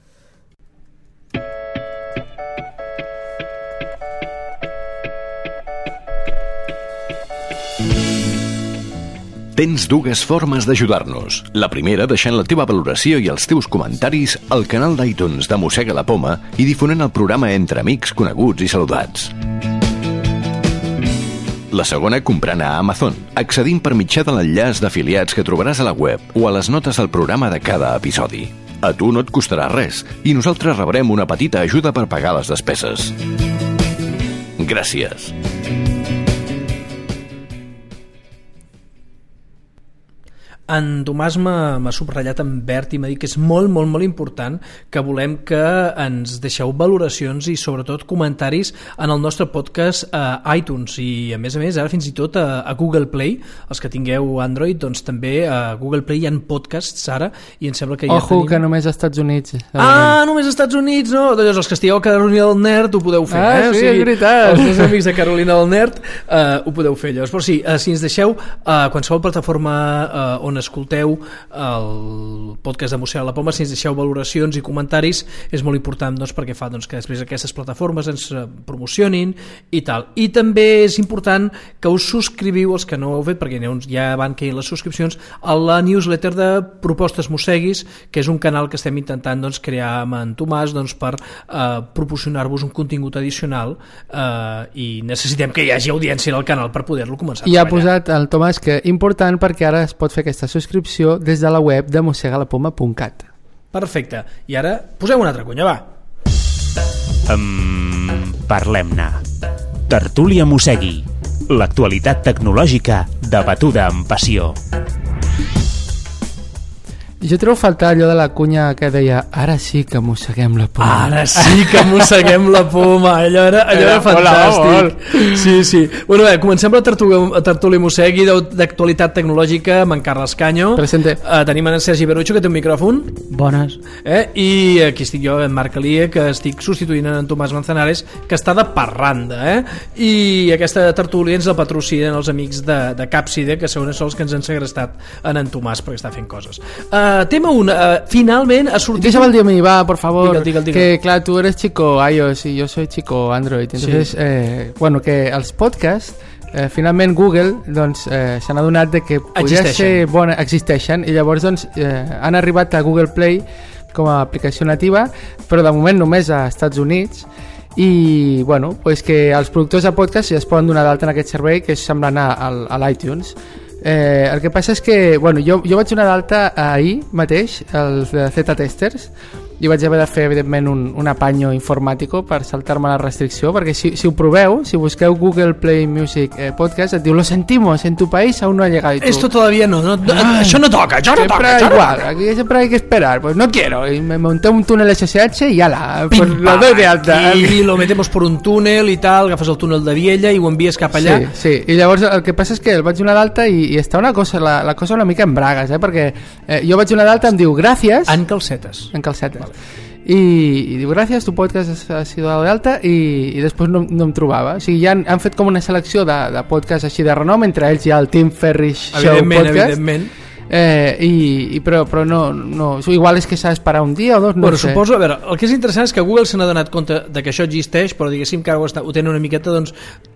Speaker 3: Tens dues formes d'ajudar-nos. La primera, deixant la teva valoració i els teus comentaris al canal d'iTunes de Mossega la Poma i difonent el programa entre amics, coneguts i saludats. La segona, comprant a Amazon, accedint per mitjà de l'enllaç d'afiliats que trobaràs a la web o a les notes del programa de cada episodi. A tu no et costarà res i nosaltres rebrem una petita ajuda per pagar les despeses. Gràcies.
Speaker 2: En Tomàs m'ha subratllat en verd i m'ha dit que és molt, molt, molt important, que volem que ens deixeu valoracions i sobretot comentaris en el nostre podcast a iTunes i a més a més ara fins i tot a, a Google Play. Els que tingueu Android, doncs també a Google Play hi ha podcasts ara i em sembla que ja
Speaker 4: Ojo,
Speaker 2: tenim...
Speaker 4: que només als Estats Units.
Speaker 2: Ah, només als Estats Units, no? Doncs els que estigueu a Carolina del Nord ho podeu fer.
Speaker 4: Ah,
Speaker 2: eh?
Speaker 4: sí,
Speaker 2: o sigui,
Speaker 4: és veritat.
Speaker 2: Els meus amics de Carolina del Nord eh, ho podeu fer. Llavors, però sí, eh, si ens deixeu a eh, qualsevol plataforma eh, on escolteu el podcast de Mossega la Poma, si ens deixeu valoracions i comentaris, és molt important, doncs, perquè fa doncs, que després aquestes plataformes ens promocionin i tal. I també és important que us subscriviu, els que no ho heu fet, perquè ja van caient les subscripcions, a la newsletter de Propostes Mosseguis, que és un canal que estem intentant doncs, crear amb en Tomàs doncs, per eh, proporcionar-vos un contingut addicional eh, i necessitem que hi hagi audiència en el canal per poder-lo començar a
Speaker 4: I ha
Speaker 2: treballar.
Speaker 4: posat el Tomàs que important perquè ara es pot fer aquesta subscripció des de la web de mossega la poma punt cat.
Speaker 2: Perfecte. I ara posem una altra cunya, va.
Speaker 6: Um, Parlem-ne. Tertúlia Mossegui. L'actualitat tecnològica debatuda amb passió.
Speaker 4: Jo trobo faltar allò de la cunya que deia ara sí que mosseguem la poma.
Speaker 2: Ara sí que mosseguem la poma. Allò era, allò era fantàstic. Sí, sí. Bueno, bé, comencem la tertúlia, tertúlia Mossegui d'actualitat tecnològica amb en Carles Canyo.
Speaker 4: Presente.
Speaker 2: Uh, tenim en Sergi Berucho, que té un micròfon.
Speaker 5: Bones.
Speaker 2: Eh? I aquí estic jo, en Marc Alie, que estic substituint en Tomàs Manzanares, que està de parranda. Eh? I aquesta tertúlia ens la patrocinen els amics de, de Capside, que són els que ens han segrestat en en Tomàs perquè està fent coses. Uh, Uh, tema un, uh, finalment ha sortit...
Speaker 4: Déjame el dime, va, por favor.
Speaker 2: Digue, digue, digue.
Speaker 4: Que, claro, tú eres chico iOS y yo soy chico Android. Entonces, sí. eh, bueno, que els podcasts, eh, finalment Google, doncs, eh, s'han adonat de que podria ser bona... Existeixen, i llavors, doncs, eh, han arribat a Google Play com a aplicació nativa, però de moment només a Estats Units, i, bueno, pues que els productors de podcast ja es poden donar d'alta en aquest servei, que és semblant a, a, a l'iTunes. Eh, el que passa és que bueno, jo, jo vaig donar d'alta ahir mateix els de Z Testers i vaig haver de fer evidentment un, un apanyo informàtico per saltar-me la restricció, perquè si, si ho proveu, si busqueu Google Play Music eh, Podcast, et diu lo sentimos, en tu país aún no ha llegado.
Speaker 2: Esto todavía no, no, no
Speaker 4: Ay,
Speaker 2: això no toca, això no toca, això
Speaker 4: igual,
Speaker 2: no toca.
Speaker 4: aquí siempre hay que esperar, pues no quiero, y me monté un túnel S S H y ala, pues lo doy de alta.
Speaker 2: I lo metemos por un túnel i tal, agafes el túnel de Viella i ho envies cap allà.
Speaker 4: Sí, sí, i llavors el que passa és que el vaig donar d'alta i, i està una cosa, la, la cosa una mica en bragues, eh? Perquè eh, jo vaig donar d'alta, em diu gràcies
Speaker 2: En calcetes.
Speaker 4: en calcetes vale. I, i diu gràcies, tu podcast ha sido dado de alta i, i després no, no em trobava, o sigui, ja han, han fet com una selecció de, de podcast així de renom, entre ells hi ha el Tim Ferriss Show
Speaker 2: Evidentment,
Speaker 4: Podcast,
Speaker 2: evidentment.
Speaker 4: Eh, i, i però, però no, no, igual és que s'ha d'esperar un dia o dos, no
Speaker 2: bueno,
Speaker 4: sé.
Speaker 2: Suposo, a veure, el que és interessant és que Google se n'ha donat compte de que això existeix, però diguéssim que ara ho, està, ho tenen una miqueta doncs,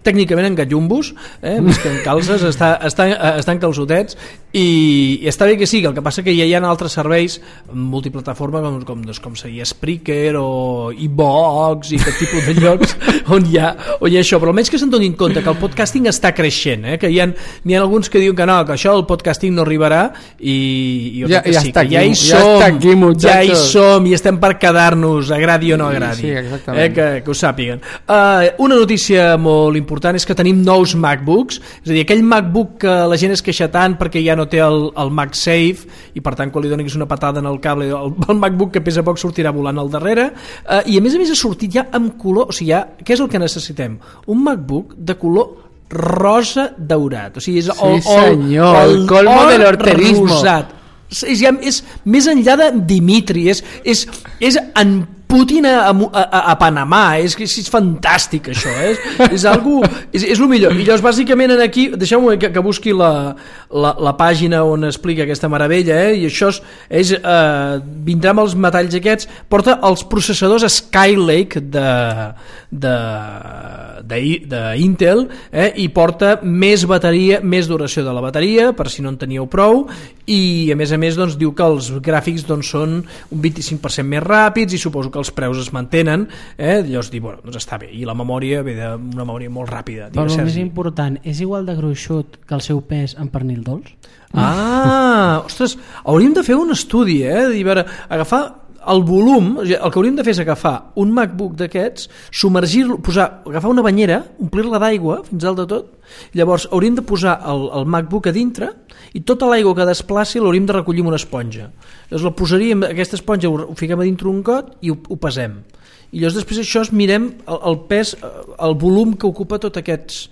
Speaker 2: tècnicament en gallumbos, eh? Més que en calces, està, està, estan calçotets i, i està bé que sí, el que passa que ja hi ha altres serveis multiplataforma com, com, doncs, com seria Spreaker o iVoox i aquest tipus de llocs on hi ha, on hi ha això, però almenys que se'n donin compte que el podcasting està creixent, eh? Que hi ha, n'hi ha alguns que diuen que no, que això el podcasting no arribarà i, i jo
Speaker 4: ja,
Speaker 2: crec que
Speaker 4: ja
Speaker 2: sí,
Speaker 4: que
Speaker 2: ja hi som,
Speaker 4: ja, aquí,
Speaker 2: ja hi som i estem per quedar-nos, agradi o no agradi,
Speaker 4: sí,
Speaker 2: eh? que, que ho sàpiguen. Uh, una notícia molt important és que tenim nous MacBooks, és a dir, aquell MacBook que la gent es queixa tant perquè ja no té el, el MagSafe i per tant quan li donis una patada en el cable el, el MacBook que pesa poc sortirà volant al darrere, uh, i a més a més ha sortit ja amb color, o sigui, ja, què és el que necessitem? Un MacBook de color rosa daurat, o sigui, és
Speaker 4: sí,
Speaker 2: el,
Speaker 4: senyor,
Speaker 2: el,
Speaker 4: el colmo de l'horterismo
Speaker 2: rosat. És, ja, és més enllà de Dimitri, és, és, és en Putin a, a, a Panamà, és, és, és fantàstic això, és, és, algo, és, és el millor. I llavors bàsicament aquí, deixeu-me que, que busqui la, la, la pàgina on explica aquesta meravella, eh? I això és, és eh, vindrà amb els metalls aquests, porta els processadors Skylake de, de, de, de Intel, eh? I porta més bateria, més duració de la bateria, per si no en teníeu prou, i a més a més doncs, diu que els gràfics doncs, són un vint-i-cinc per cent més ràpids i suposo que els preus es mantenen, eh? Llavors dic, bueno, doncs està bé, i la memòria ve d'una memòria molt ràpida.
Speaker 5: Però el més important, és igual de gruixut que el seu pes en pernil dolç?
Speaker 2: Ah, ostres, hauríem de fer un estudi, eh? Dir, veure, agafar el volum, el que hauríem de fer és agafar un MacBook d'aquests, submergir-lo, posar, agafar una banyera, omplir-la d'aigua fins dalt de tot, llavors hauríem de posar el, el MacBook a dintre i tota l'aigua que desplaci l'hauríem de recollir amb una esponja. Llavors la posaríem, aquesta esponja ho, ho fiquem a dintre un got i ho, ho pesem. I llavors després això es mirem el, el pes, el volum que ocupa tots aquests...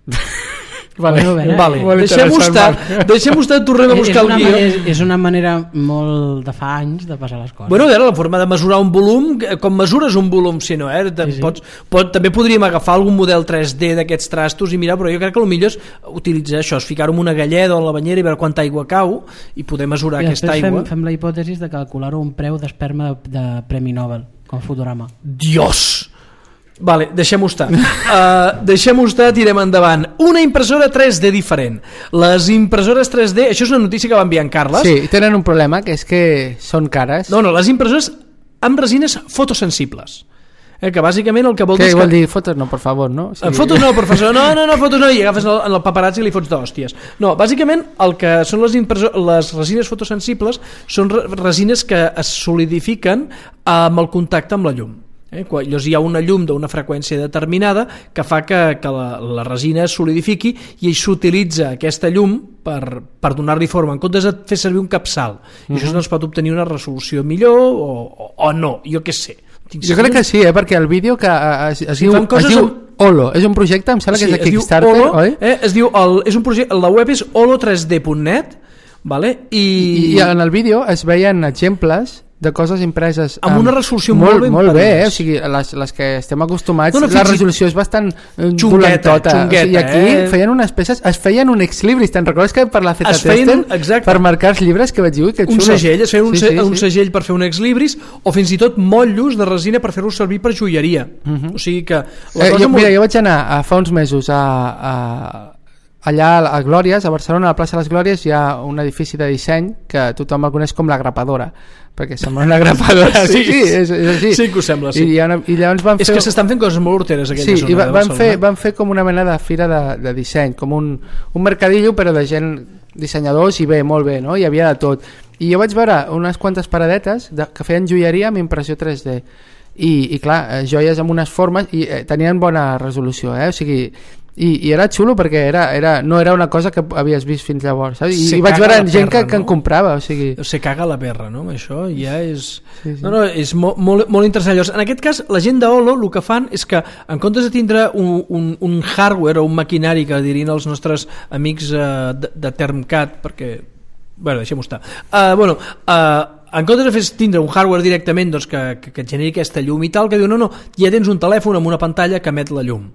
Speaker 4: Vale,
Speaker 2: vale. Deixem-ho estar, deixem-ho estar, tornem a buscar el guió.
Speaker 5: És, és una manera molt de fa anys de passar les coses.
Speaker 2: Bueno, era la forma de mesurar un volum, com mesures un volum, si no, eh? Sí, sí. Pots, pot, també podríem agafar algun model tres D d'aquests trastos i mirar, però jo crec que el millor és utilitzar això, és ficar-ho en una galleda o a la banyera i veure quanta aigua cau i poder mesurar I aquesta aigua.
Speaker 5: Fem, fem la hipòtesi de calcular-ho un preu d'esperma de, de Premi Nobel, com Futurama.
Speaker 2: Dios! Vale, deixem-ho estar. Uh, deixem-ho estar, tirem endavant. Una impressora tres D diferent. Les impressores tres D, això és una notícia que va enviar en Carles.
Speaker 4: Sí, tenen un problema, que és que són cares.
Speaker 2: No, no, les impressores amb resines fotosensibles. Eh, que bàsicament el que vol dir és
Speaker 4: que...
Speaker 2: vol
Speaker 4: dir fotos no, per favor, no?
Speaker 2: Sí. Fotos no, professor, no, no, no, fotos no, i agafes el, el paparazzi i li fots d'hòsties. No, bàsicament el que són les, impressor... les resines fotosensibles són resines que es solidifiquen amb el contacte amb la llum. Eh? Llavors hi ha una llum d'una freqüència determinada que fa que, que la, la resina es solidifiqui i s'utilitza aquesta llum per, per donar-li forma en comptes de fer servir un capçal. I uh-huh. això no es pot obtenir una resolució millor o, o, o no, jo què sé.
Speaker 4: Jo crec que sí, eh? Perquè el vídeo que es, es, sí, diu, es diu amb... Olo, és un projecte, em sembla sí, que és de Kickstarter,
Speaker 2: Olo,
Speaker 4: oi?
Speaker 2: Eh? Es diu, el, és un projecte, la web és olo tres d punt net, vale? I...
Speaker 4: I, i en el vídeo es veien exemples de coses impreses
Speaker 2: amb una resolució
Speaker 4: molt,
Speaker 2: molt ben
Speaker 4: molt bé, eh? O sigui, les, les que estem acostumats, no, no, la resolució és bastant
Speaker 2: xungueta, xungueta,
Speaker 4: o sigui, aquí
Speaker 2: eh?
Speaker 4: feien unes peces, es feien un ex-libris, te'n recordes que per la Zeta
Speaker 2: feien,
Speaker 4: Tester, per marcar els llibres, que vaig dir, que xulo.
Speaker 2: Un segell, es feien un,
Speaker 4: sí,
Speaker 2: se,
Speaker 4: sí,
Speaker 2: un
Speaker 4: sí.
Speaker 2: segell per fer un ex-libris o fins i tot motllos de resina per fer-los servir per joieria. Uh-huh. O sigui que... La
Speaker 4: eh,
Speaker 2: cosa
Speaker 4: jo,
Speaker 2: molt...
Speaker 4: Mira, jo vaig anar a, fa uns mesos a... a allà a Glòries, a Barcelona, a la plaça de les Glòries, hi ha un edifici de disseny que tothom el coneix com la grapadora, perquè sembla una grapadora. Sí, sí, és, és així.
Speaker 2: Sí que ho sembla, sí.
Speaker 4: I, una, i llavors van
Speaker 2: és
Speaker 4: fer...
Speaker 2: que s'estan fent coses molt horteres aquella
Speaker 4: sí,
Speaker 2: zona
Speaker 4: i va,
Speaker 2: de
Speaker 4: van, fer,
Speaker 2: Barcelona.
Speaker 4: van fer com una mena de fira de, de disseny, com un, un mercadillo però de gent, dissenyadors, i bé, molt bé, no? Hi havia de tot. I jo vaig veure unes quantes paradetes de, que feien joieria amb impressió tres D. I, i clar, joies amb unes formes i eh, tenien bona resolució, eh? O sigui... I, i era xulo perquè era, era, no era una cosa que havies vist fins llavors, saps? I, i vaig veure gent perra, que, que no? en comprava, o sigui...
Speaker 2: Se caga la perra, no? Això ja és...
Speaker 4: Sí, sí.
Speaker 2: No, no, és molt, molt, molt interessant. Llavors, en aquest cas, la gent d'Olo el que fan és que, en comptes de tindre un, un, un hardware o un maquinari que dirien els nostres amics uh, de, de Termcat, perquè... Bueno, deixem-ho estar. Uh, bueno, uh, en comptes de fer tindre un hardware directament doncs, que, que, que generi aquesta llum i tal, que diu, no, no, ja tens un telèfon amb una pantalla que emet la llum.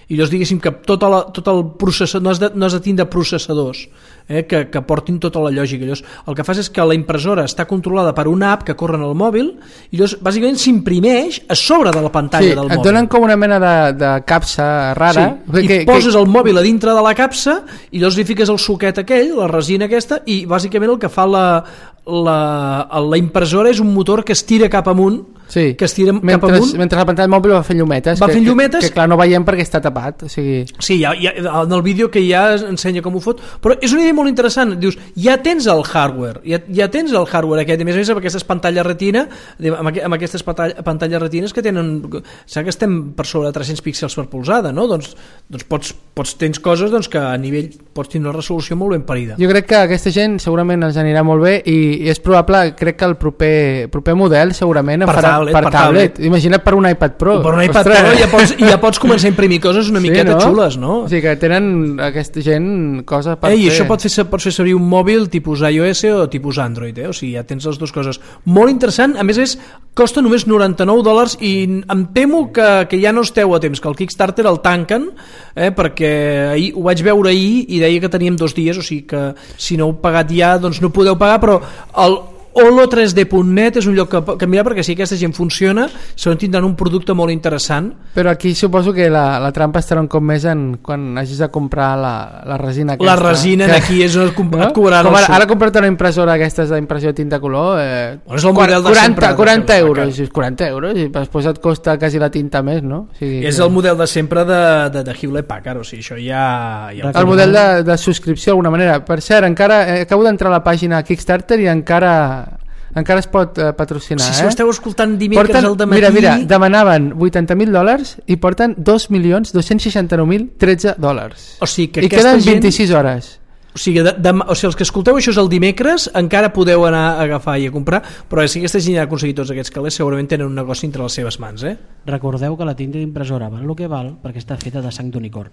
Speaker 2: i llavors diguéssim que tot, la, tot el processador no has de, no has de tindre processadors eh, que, que portin tota la lògica. Llavors el que fas és que la impressora està controlada per una app que corre en el mòbil i llavors bàsicament s'imprimeix a sobre de la pantalla
Speaker 4: sí,
Speaker 2: del mòbil.
Speaker 4: Et donen com una mena de, de capsa rara.
Speaker 2: Sí, i que, poses que... el mòbil a dintre de la capsa i llavors li fiques el suquet aquell, la resina aquesta, i bàsicament el que fa la, la, la impressora és un motor que es tira cap amunt. Sí. Que es tira
Speaker 4: mentre,
Speaker 2: cap amunt.
Speaker 4: Mentre la pantalla del mòbil va fent llumetes.
Speaker 2: Va
Speaker 4: que,
Speaker 2: fent llumetes.
Speaker 4: Que, que clar, no veiem perquè està tapat. O sigui...
Speaker 2: Sí, ja, ja, en el vídeo que ja ensenya com ho fot. Però és una idea molt interessant. Dius, ja tens el hardware, ja, ja tens el hardware aquest, i més a més amb aquestes pantalles retina, amb, amb aquestes pantalles retines que tenen... Saps que estem per sobre de tres-cents píxels per polzada, no? Doncs, doncs pots, pots tens coses doncs, que a nivell pots tenir una resolució molt ben parida.
Speaker 4: Jo crec que aquesta gent segurament els anirà molt bé i, i és probable, crec que el proper, proper model segurament en
Speaker 2: per
Speaker 4: farà
Speaker 2: tablet,
Speaker 4: per, per tablet. tablet. Imagina't per un iPad Pro.
Speaker 2: O per un iPad Ostres. Pro ja pots, ja pots començar a imprimir coses una miqueta sí, no? xules, no?
Speaker 4: O sigui que tenen aquesta gent cosa per
Speaker 2: eh,
Speaker 4: fer.
Speaker 2: I això pot fer, pot fer servir un mòbil tipus iOS o tipus Android, eh? O sigui, ja tens les dues coses. Molt interessant, a més és, costa només noranta-nou dòlars i em temo que, que ja no esteu a temps, que el Kickstarter el tanquen, eh? Perquè ahir, ho vaig veure ahir i deia que teníem dos dies, o sigui que si no heu pagat ja, doncs no podeu pagar, però el holo tres D punt net és un lloc que, que mirar perquè si aquesta gent funciona segons tindran un producte molt interessant.
Speaker 4: Però aquí suposo que la, la trampa estarà un cop més en quan hagis de comprar la, la resina aquesta.
Speaker 2: La resina que... aquí és on et, no? et cobraran
Speaker 4: com ara,
Speaker 2: el
Speaker 4: ara he comprat una impressora aquestes d'impressió de tinta color eh,
Speaker 2: bueno, és el model de
Speaker 4: quaranta,
Speaker 2: sempre,
Speaker 4: quaranta euros quaranta euros i després et costa quasi la tinta més, no? O sigui,
Speaker 2: és
Speaker 4: que...
Speaker 2: el model de sempre de, de, de Hewlett Packard, o sigui, això ja... ja
Speaker 4: el model de, de subscripció d'alguna manera. Per cert, encara eh, acabo d'entrar a la pàgina Kickstarter i encara encara es pot uh, patrocinar.
Speaker 2: Si,
Speaker 4: eh?
Speaker 2: si ho esteu escoltant dimecres porten, al dematí...
Speaker 4: Mira, mira, demanaven vuitanta mil dòlars i porten dos milions dos-cents seixanta-nou mil tretze dòlars.
Speaker 2: O sigui que
Speaker 4: I queden vint-i-sis
Speaker 2: gent...
Speaker 4: hores.
Speaker 2: O sigui, de, de, o sigui, els que escolteu això és el dimecres, encara podeu anar a agafar i a comprar, però si aquesta gent ha aconseguit tots aquests calés, segurament tenen un negoci entre les seves mans, eh?
Speaker 5: Recordeu que la tinta d'impressora val el que val perquè està feta de sang d'unicorn.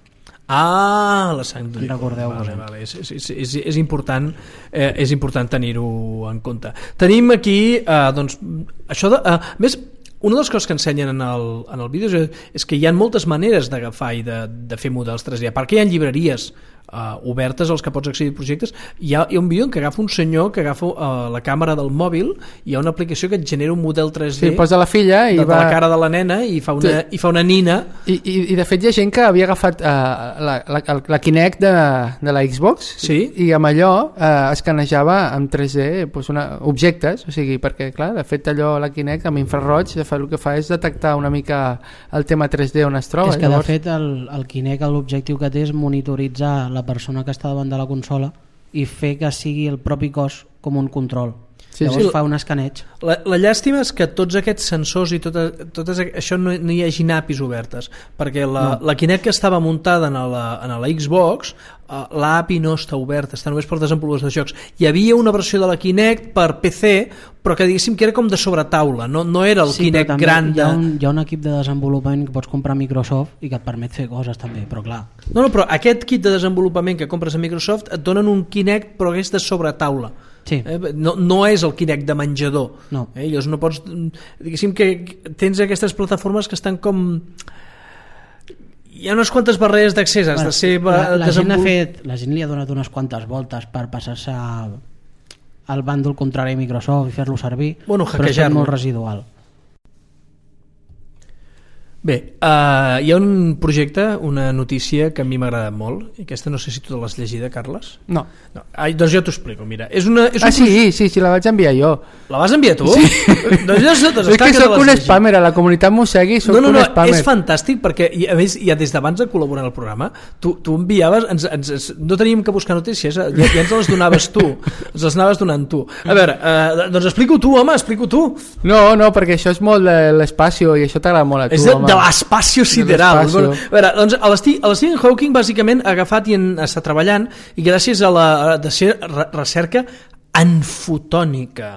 Speaker 2: Ah, la sang d'unicorn.
Speaker 5: Recordeu-vos.
Speaker 2: Vale, vale. És, és, és, és important, eh, és important tenir-ho en compte. Tenim aquí, eh, doncs, això de... Eh, més, una de les coses que ensenyen en el, en el vídeo és, és que hi ha moltes maneres d'agafar i de, de fer models tres D, perquè hi ha llibreries uh, obertes als que pots accedir a projectes. Hi ha, hi ha un vídeo en què agafa un senyor que agafa uh, la càmera del mòbil, hi ha una aplicació que et genera un model tres D,
Speaker 4: sí, posa la filla i
Speaker 2: de,
Speaker 4: va...
Speaker 2: de la cara de la nena i fa una, sí. i fa una nina
Speaker 4: I, i, i de fet hi ha gent que havia agafat uh, la, la, la Kinect de, de la Xbox
Speaker 2: sí.
Speaker 4: i amb allò uh, escanejava amb tres D pues una, objectes, o sigui, perquè clar, de fet allò la Kinect amb infraroig el que fa és detectar una mica el tema tres D on es troba.
Speaker 5: És que
Speaker 4: llavors...
Speaker 5: de fet el, el Kinect l'objectiu que té és monitoritzar la persona que està davant de la consola i fer que sigui el propi cos com un control. Sí, llavors sí. fa un escaneig.
Speaker 2: La, la llàstima és que tots aquests sensors i tot, tot això no, no hi hagi napis obertes, perquè la, no. la Kinect que estava muntada en la, en la Xbox, uh, l'A P I no està oberta, està només per desenvolupadors de jocs. Hi havia una versió de la Kinect per P C, però que diguéssim que era com de sobretaula, no, no era el
Speaker 5: sí,
Speaker 2: Kinect gran de...
Speaker 5: Hi ha, un, hi ha un equip de desenvolupament que pots comprar a Microsoft i que et permet fer coses també, però clar.
Speaker 2: No, no, però aquest kit de desenvolupament que compres a Microsoft et donen un Kinect però és de sobretaula.
Speaker 5: Sí.
Speaker 2: Eh? No, no és el Kinect de menjador.
Speaker 5: No.
Speaker 2: Eh? Llavors no pots... Diguéssim que tens aquestes plataformes que estan com... Hi ha unes quantes barreres d'accés, has
Speaker 5: bueno,
Speaker 2: de ser...
Speaker 5: La, la,
Speaker 2: desenvolupar...
Speaker 5: gent ha fet, la gent li ha donat unes quantes voltes per passar-se al bàndol contrari a Microsoft i fer-lo servir,
Speaker 2: bueno,
Speaker 5: però és molt residual.
Speaker 2: Bé, uh, hi ha un projecte, una notícia que a mi m'ha agradat molt, i aquesta no sé si tu l'has llegida, Carles.
Speaker 4: No.
Speaker 2: no. Ai, doncs jo t'ho explico, mira. És una, és
Speaker 4: ah,
Speaker 2: un...
Speaker 4: sí, sí, sí, la vaig enviar jo.
Speaker 2: La vas enviar tu?
Speaker 4: Sí.
Speaker 2: Doncs ja no
Speaker 4: és que sóc un spammer, a la comunitat Mossegui sóc
Speaker 2: no, no,
Speaker 4: un
Speaker 2: no,
Speaker 4: spammer.
Speaker 2: És fantàstic perquè, a més, ja des d'abans de col·laborar en el programa, tu, tu enviaves, ens, ens, no teníem que buscar notícies, ja, ja ens les donaves tu, ens les anaves donant tu. A veure, uh, doncs explico tu, home, explico tu.
Speaker 4: No, no, perquè això és molt de l'espacio i això t'agrada molt a tu,
Speaker 2: és de,
Speaker 4: home.
Speaker 2: de l'espacio sideral. Bueno, a veure, doncs l'Stephen Hawking bàsicament ha agafat i en, està treballant i gràcies a la de ser re recerca en fotònica. O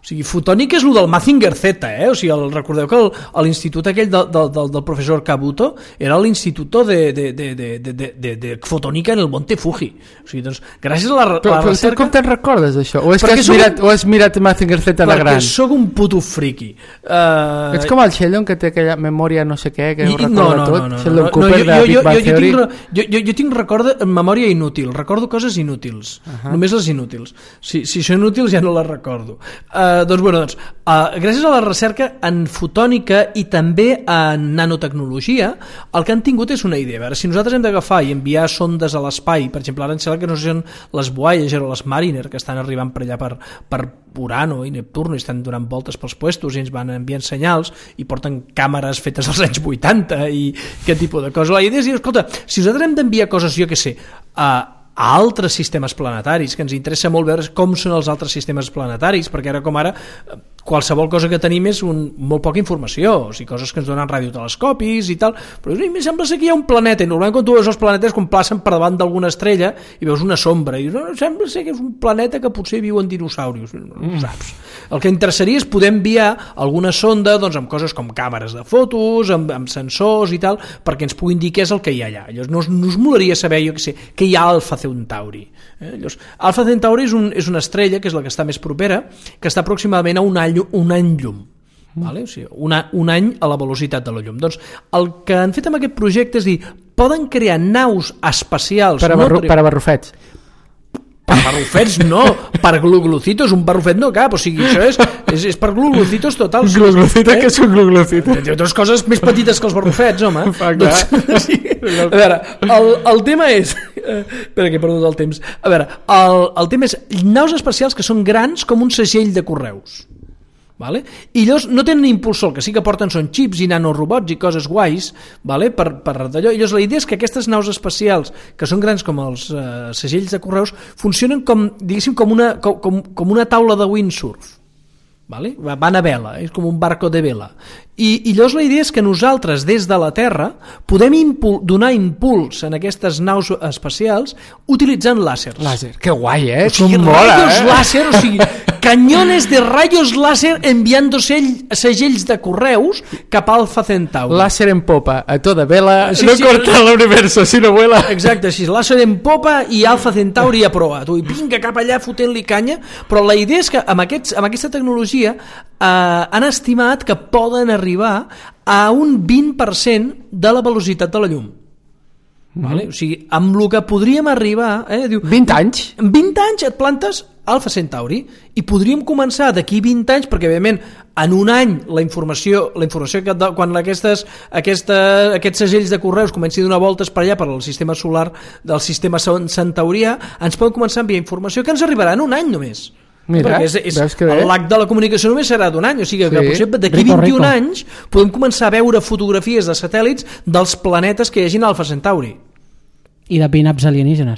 Speaker 2: O sigui, fotònica és el del Mazinger Z, eh? O sigui, el, recordeu que l'institut aquell del, del, del, del professor Kabuto era l'institut de, de, de, de, de, de, de, de fotònica en el Monte Fuji. O sigui, doncs, gràcies a la,
Speaker 4: però,
Speaker 2: la
Speaker 4: però
Speaker 2: recerca...
Speaker 4: com te'n recordes d'això? O és
Speaker 2: perquè
Speaker 4: que has mirat, un... o has mirat Mazinger Z de gran?
Speaker 2: Perquè sóc un puto friki. Uh...
Speaker 4: Ets com el Sheldon, que té aquella memòria no sé què, que ho recorda
Speaker 2: no, no,
Speaker 4: tot.
Speaker 2: No, no,
Speaker 4: Sheldon
Speaker 2: no,
Speaker 4: Cooper
Speaker 2: no,
Speaker 4: de
Speaker 2: jo,
Speaker 4: Big
Speaker 2: jo,
Speaker 4: Bang
Speaker 2: jo,
Speaker 4: Theory.
Speaker 2: jo, tinc, jo, jo, jo tinc recorda, memòria inútil, recordo coses inútils. Uh -huh. Només les inútils. Si, si són inútils ja no les recordo. Uh, doncs, bueno, doncs, uh, gràcies a la recerca en fotònica i també en nanotecnologia, el que han tingut és una idea. A veure, si nosaltres hem d'agafar i enviar sondes a l'espai, per exemple, ara em sembla que no són les Voyager o les Mariner que estan arribant per allà per, per Urano i Neptuno i estan donant voltes pels puestos i ens van enviant senyals i porten càmeres fetes als anys vuitanta i aquest tipus de coses. La idea és dir, escolta, si nosaltres hem d'enviar coses, jo què sé, a a altres sistemes planetaris, que ens interessa molt veure com són els altres sistemes planetaris, perquè ara com ara qualsevol cosa que tenim és un, molt poca informació, o sigui, coses que ens donen radiotelescopis i tal, però mi sembla ser que hi ha un planeta, i normalment quan tu veus els planetes quan passen per davant d'alguna estrella i veus una sombra, i no, sembla ser que és un planeta que potser viuen dinosaurios, no ho saps. El que interessaria és poder enviar alguna sonda doncs, amb coses com càmeres de fotos, amb, amb sensors i tal, perquè ens pugui dir què és el que hi ha allà. Llavors no, no us molaria saber, jo què sé, què hi ha a Alpha Centauri. Eh? Llavors, Alpha Centauri és, un, és una estrella, que és la que està més propera, que està aproximadament a un any, un any llum. Vale? O sigui, una, un any a la velocitat de la llum. Doncs el que han fet amb aquest projecte és dir, poden crear naus espacials...
Speaker 4: Per a, barru, no, per a barrufets.
Speaker 2: Per barrufets no, per gluglocitos, un barrufet no cap, o sigui, això és, és, és per gluglocitos totals.
Speaker 4: Gluglocitos, eh? Què són gluglocitos?
Speaker 2: Té altres coses més petites que els barrufets, home. Doncs, sí. A veure, el, el tema és... Eh, espera que he perdut el temps. A veure, el, el tema és naus espacials que són grans com un segell de correus. Vale? I llavors no tenen impulsor, que sí que porten són xips i nanorobots i coses guais, vale? per, per d'allò. I llavors la idea és que aquestes naus espacials, que són grans com els eh, segells de correus, funcionen com, diguéssim, com una, com, com, com una taula de windsurf. Vale? Van a vela, és com un barco de vela. I, i llavors la idea és que nosaltres des de la Terra podem impul donar impuls en aquestes naus espacials utilitzant làsers.
Speaker 4: Làser, que guai, eh?
Speaker 2: O sigui,
Speaker 4: mola,
Speaker 2: rayos
Speaker 4: eh?
Speaker 2: láser, o sigui, cañones de rayos láser enviando segells de correus cap a Alpha Centauri.
Speaker 4: Láser en popa, a toda vela,
Speaker 2: sí,
Speaker 4: no
Speaker 2: sí,
Speaker 4: corta el universo, sinó vuela.
Speaker 2: Exacte, així, láser en popa i Alpha Centauri a proa. Tu, i vinga cap allà fotent-li canya, però la idea és que amb, aquests, amb aquesta tecnologia eh, han estimat que poden arribar a un vint per cent de la velocitat de la llum. Mm-hmm. Vale? O sigui, amb el que podríem arribar... Eh, diu,
Speaker 4: vint anys?
Speaker 2: En vint anys et plantes Alpha Centauri i podríem començar d'aquí vint anys, perquè evidentment en un any la informació, la informació que quan aquestes, aquesta, aquests segells de correus comenci a donar voltes per allà per al sistema solar del sistema centaurià, ens poden començar a enviar informació que ens arribarà en un any només.
Speaker 4: Mira,
Speaker 2: perquè és, és,
Speaker 4: veus que bé?
Speaker 2: l'acte de la comunicació només serà d'un any, o sigui que
Speaker 4: sí.
Speaker 2: potser d'aquí vint-i-un anys podem començar a veure fotografies de satèl·lits dels planetes que hi hagi a Alpha Centauri.
Speaker 5: I de pin-ups alienígenes.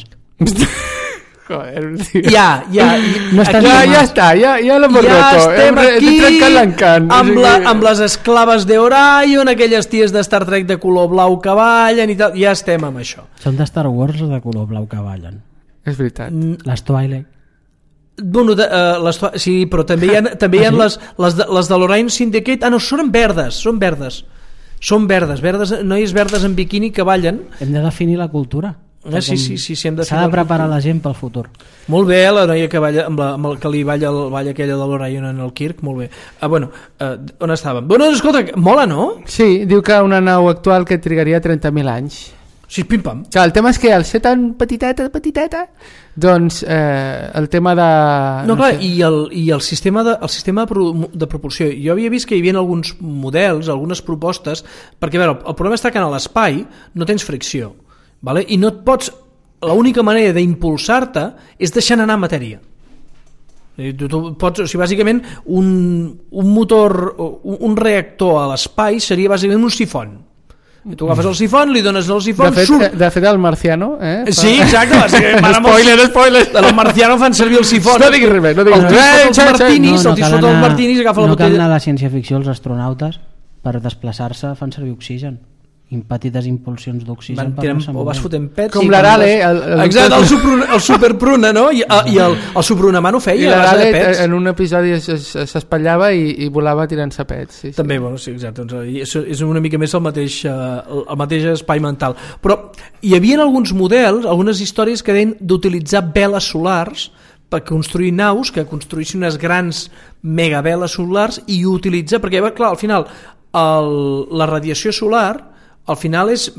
Speaker 4: Joder, tio.
Speaker 2: Ja, ja,
Speaker 5: no
Speaker 2: aquí,
Speaker 4: ja, ja està, ja, ja l'hem
Speaker 2: ja
Speaker 4: roto.
Speaker 2: estem
Speaker 4: hem,
Speaker 2: aquí
Speaker 4: hem
Speaker 2: amb, la, amb les esclaves d'Orion, aquelles ties de Star Trek de color blau que ballen i tal, ja estem amb això.
Speaker 5: Són de Star Wars de color blau que ballen.
Speaker 4: És veritat.
Speaker 5: Les Twilight.
Speaker 2: Bueno, de, uh, les, sí, però també hi ha, també hi ha ah, sí? les, les, de, les de l'Orion Syndicate. Ah, no, són verdes, són verdes. Són verdes, verdes, noies verdes en biquini que ballen.
Speaker 5: Hem de definir la cultura.
Speaker 2: Ah, sí, sí, sí, sí, hem de
Speaker 5: s'ha de preparar la gent pel futur.
Speaker 2: Molt bé, la noia que balla amb, la, amb el que li balla el balla aquella de l'Orion en el Kirk, molt bé. Ah, bueno, uh, on estàvem? Bueno, escolta, mola, no?
Speaker 4: Sí, diu que una nau actual que trigaria trenta mil anys.
Speaker 2: Sí, pim-pam.
Speaker 4: Clar, el tema és que al ser tan petiteta, petiteta, doncs eh, el tema de...
Speaker 2: No, no clar, sé. i, el, i el sistema, de, el sistema de, pro, de propulsió. Jo havia vist que hi havia alguns models, algunes propostes, perquè a veure, el, el problema està que en l'espai no tens fricció, vale? I no et pots... L'única manera d'impulsar-te és deixant anar matèria. Tu, tu pots, o sigui, bàsicament, un, un motor, un, un reactor a l'espai seria bàsicament un sifon. I tu agafes el sifon, li dones el sifon,
Speaker 4: de fet,
Speaker 2: surt...
Speaker 4: De fet, el Marciano... Eh,
Speaker 2: sí, exacte.
Speaker 4: Spoiler, spoiler.
Speaker 2: El Marciano fan servir el sifon.
Speaker 4: No diguis res, no diguis res.
Speaker 2: El tio Martinis, no, no el tio sota els Martinis agafa
Speaker 5: no
Speaker 2: la botella.
Speaker 5: No cal anar a la ciència-ficció, els astronautes, per desplaçar-se fan servir oxigen. i petites impulsions d'oxigen per
Speaker 2: anar-se movent. O vas fotent pets...
Speaker 4: Com l'Arale.
Speaker 2: El, el, exacte, el, super, el superpruna, no? I, a, i el, el superunamà no feia.
Speaker 4: I l'Arale en un episodi s'espatllava i, i volava tirant-se pets. Sí, sí.
Speaker 2: També, bueno, sí, exacte. Doncs, és, és una mica més el mateix, el, el mateix espai mental. Però hi havia alguns models, algunes històries que deien d'utilitzar veles solars per construir naus, que construïssin unes grans megaveles solars i utilitzar, perquè clar, al final el, la radiació solar al final és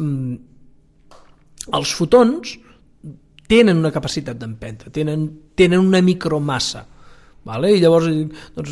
Speaker 2: els fotons tenen una capacitat d'empenta, tenen, tenen una micromassa, vale? I llavors, doncs,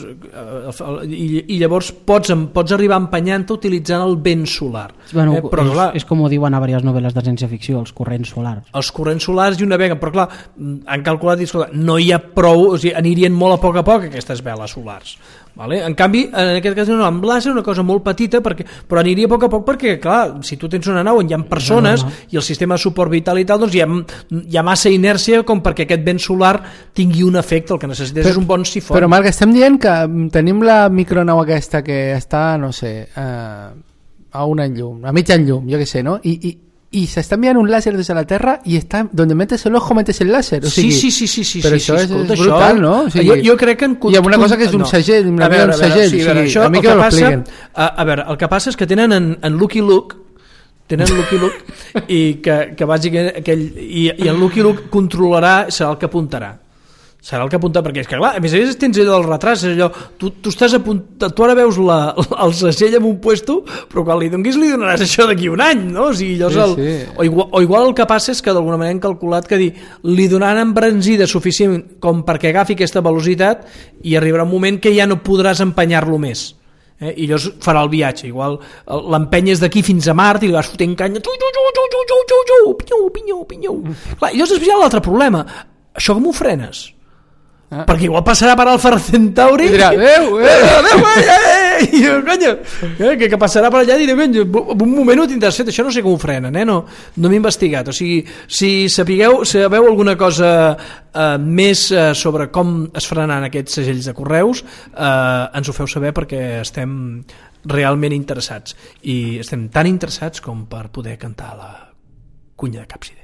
Speaker 2: i, i llavors pots, pots arribar empenyant-te utilitzant el vent solar.
Speaker 5: Bueno,
Speaker 2: eh, però,
Speaker 5: és,
Speaker 2: clar,
Speaker 5: és com ho diuen a diverses novel·les de ciència-ficció, els corrents solars.
Speaker 2: Els corrents solars i una vega, però clar, han calculat i no hi ha prou, o sigui, anirien molt a poc a poc aquestes veles solars. Vale? En canvi, en aquest cas no, amb làser una cosa molt petita, perquè, però aniria a poc a poc perquè, clar, si tu tens una nau on hi ha persones no, no, no. i el sistema de suport vital i tal, doncs hi ha, hi ha massa inèrcia com perquè aquest vent solar tingui un efecte, el que necessites però, és un bon sifó.
Speaker 4: Però Marc, estem dient que tenim la micronau aquesta que està, no sé, eh, a un any llum, a mig any llum, jo què sé, no? I, i y se está enviando un láser desde la Tierra y está donde metes el ojo metes el láser, o sigui,
Speaker 2: sí, sí, sí, sí,
Speaker 4: però
Speaker 2: sí,
Speaker 4: això
Speaker 2: sí,
Speaker 4: és,
Speaker 2: escolta,
Speaker 4: és brutal,
Speaker 2: això,
Speaker 4: no? O sigui,
Speaker 2: jo, jo crec que en,
Speaker 4: hi ha una cosa que és un
Speaker 2: no.
Speaker 4: segell, una
Speaker 2: a veure,
Speaker 4: un segell,
Speaker 2: sí, a, veure,
Speaker 4: o sigui,
Speaker 2: això,
Speaker 4: a mi que
Speaker 2: que
Speaker 4: m'ho
Speaker 2: passa,
Speaker 4: expliquen.
Speaker 2: a, a veure, el que passa és que tenen en, en Lucky Luke tenen Lucky Luke i que, que bàsicament aquell, i, i en Lucky Luke controlarà, serà el que apuntarà serà el que apunta, perquè és que clar, a més a més tens allò del retras, és allò, tu, tu estàs apuntant, tu ara veus la, el segell en un puesto, però quan li donis li donaràs això d'aquí un any, no? O sigui, allò és el,
Speaker 4: sí, sí.
Speaker 2: O, igual, o igual el que passa és que d'alguna manera han calculat que dir, li donaran embranzida suficient com perquè agafi aquesta velocitat i arribarà un moment que ja no podràs empenyar-lo més. Eh? I llavors farà el viatge, igual l'empenyes d'aquí fins a Mart i li vas fotent canya, tu, tu, tu, tu, tu, tu, tu, pinyou, pinyou, pinyou. Clar, i llavors hi ha l'altre problema, això com ho frenes? Ah. Perquè igual passarà per Alfa Centauri
Speaker 4: i dirà, adeu, adeu,
Speaker 2: adeu, adeu, i conya, que, que passarà per allà i dirà, conya, un moment ho tindràs fet, això no sé com ho frenen, eh? no, no m'he investigat, o sigui, si sapigueu, sabeu alguna cosa eh, més eh, sobre com es frenaran aquests segells de correus, eh, ens ho feu saber perquè estem realment interessats i estem tan interessats com per poder cantar la cunya de Capside.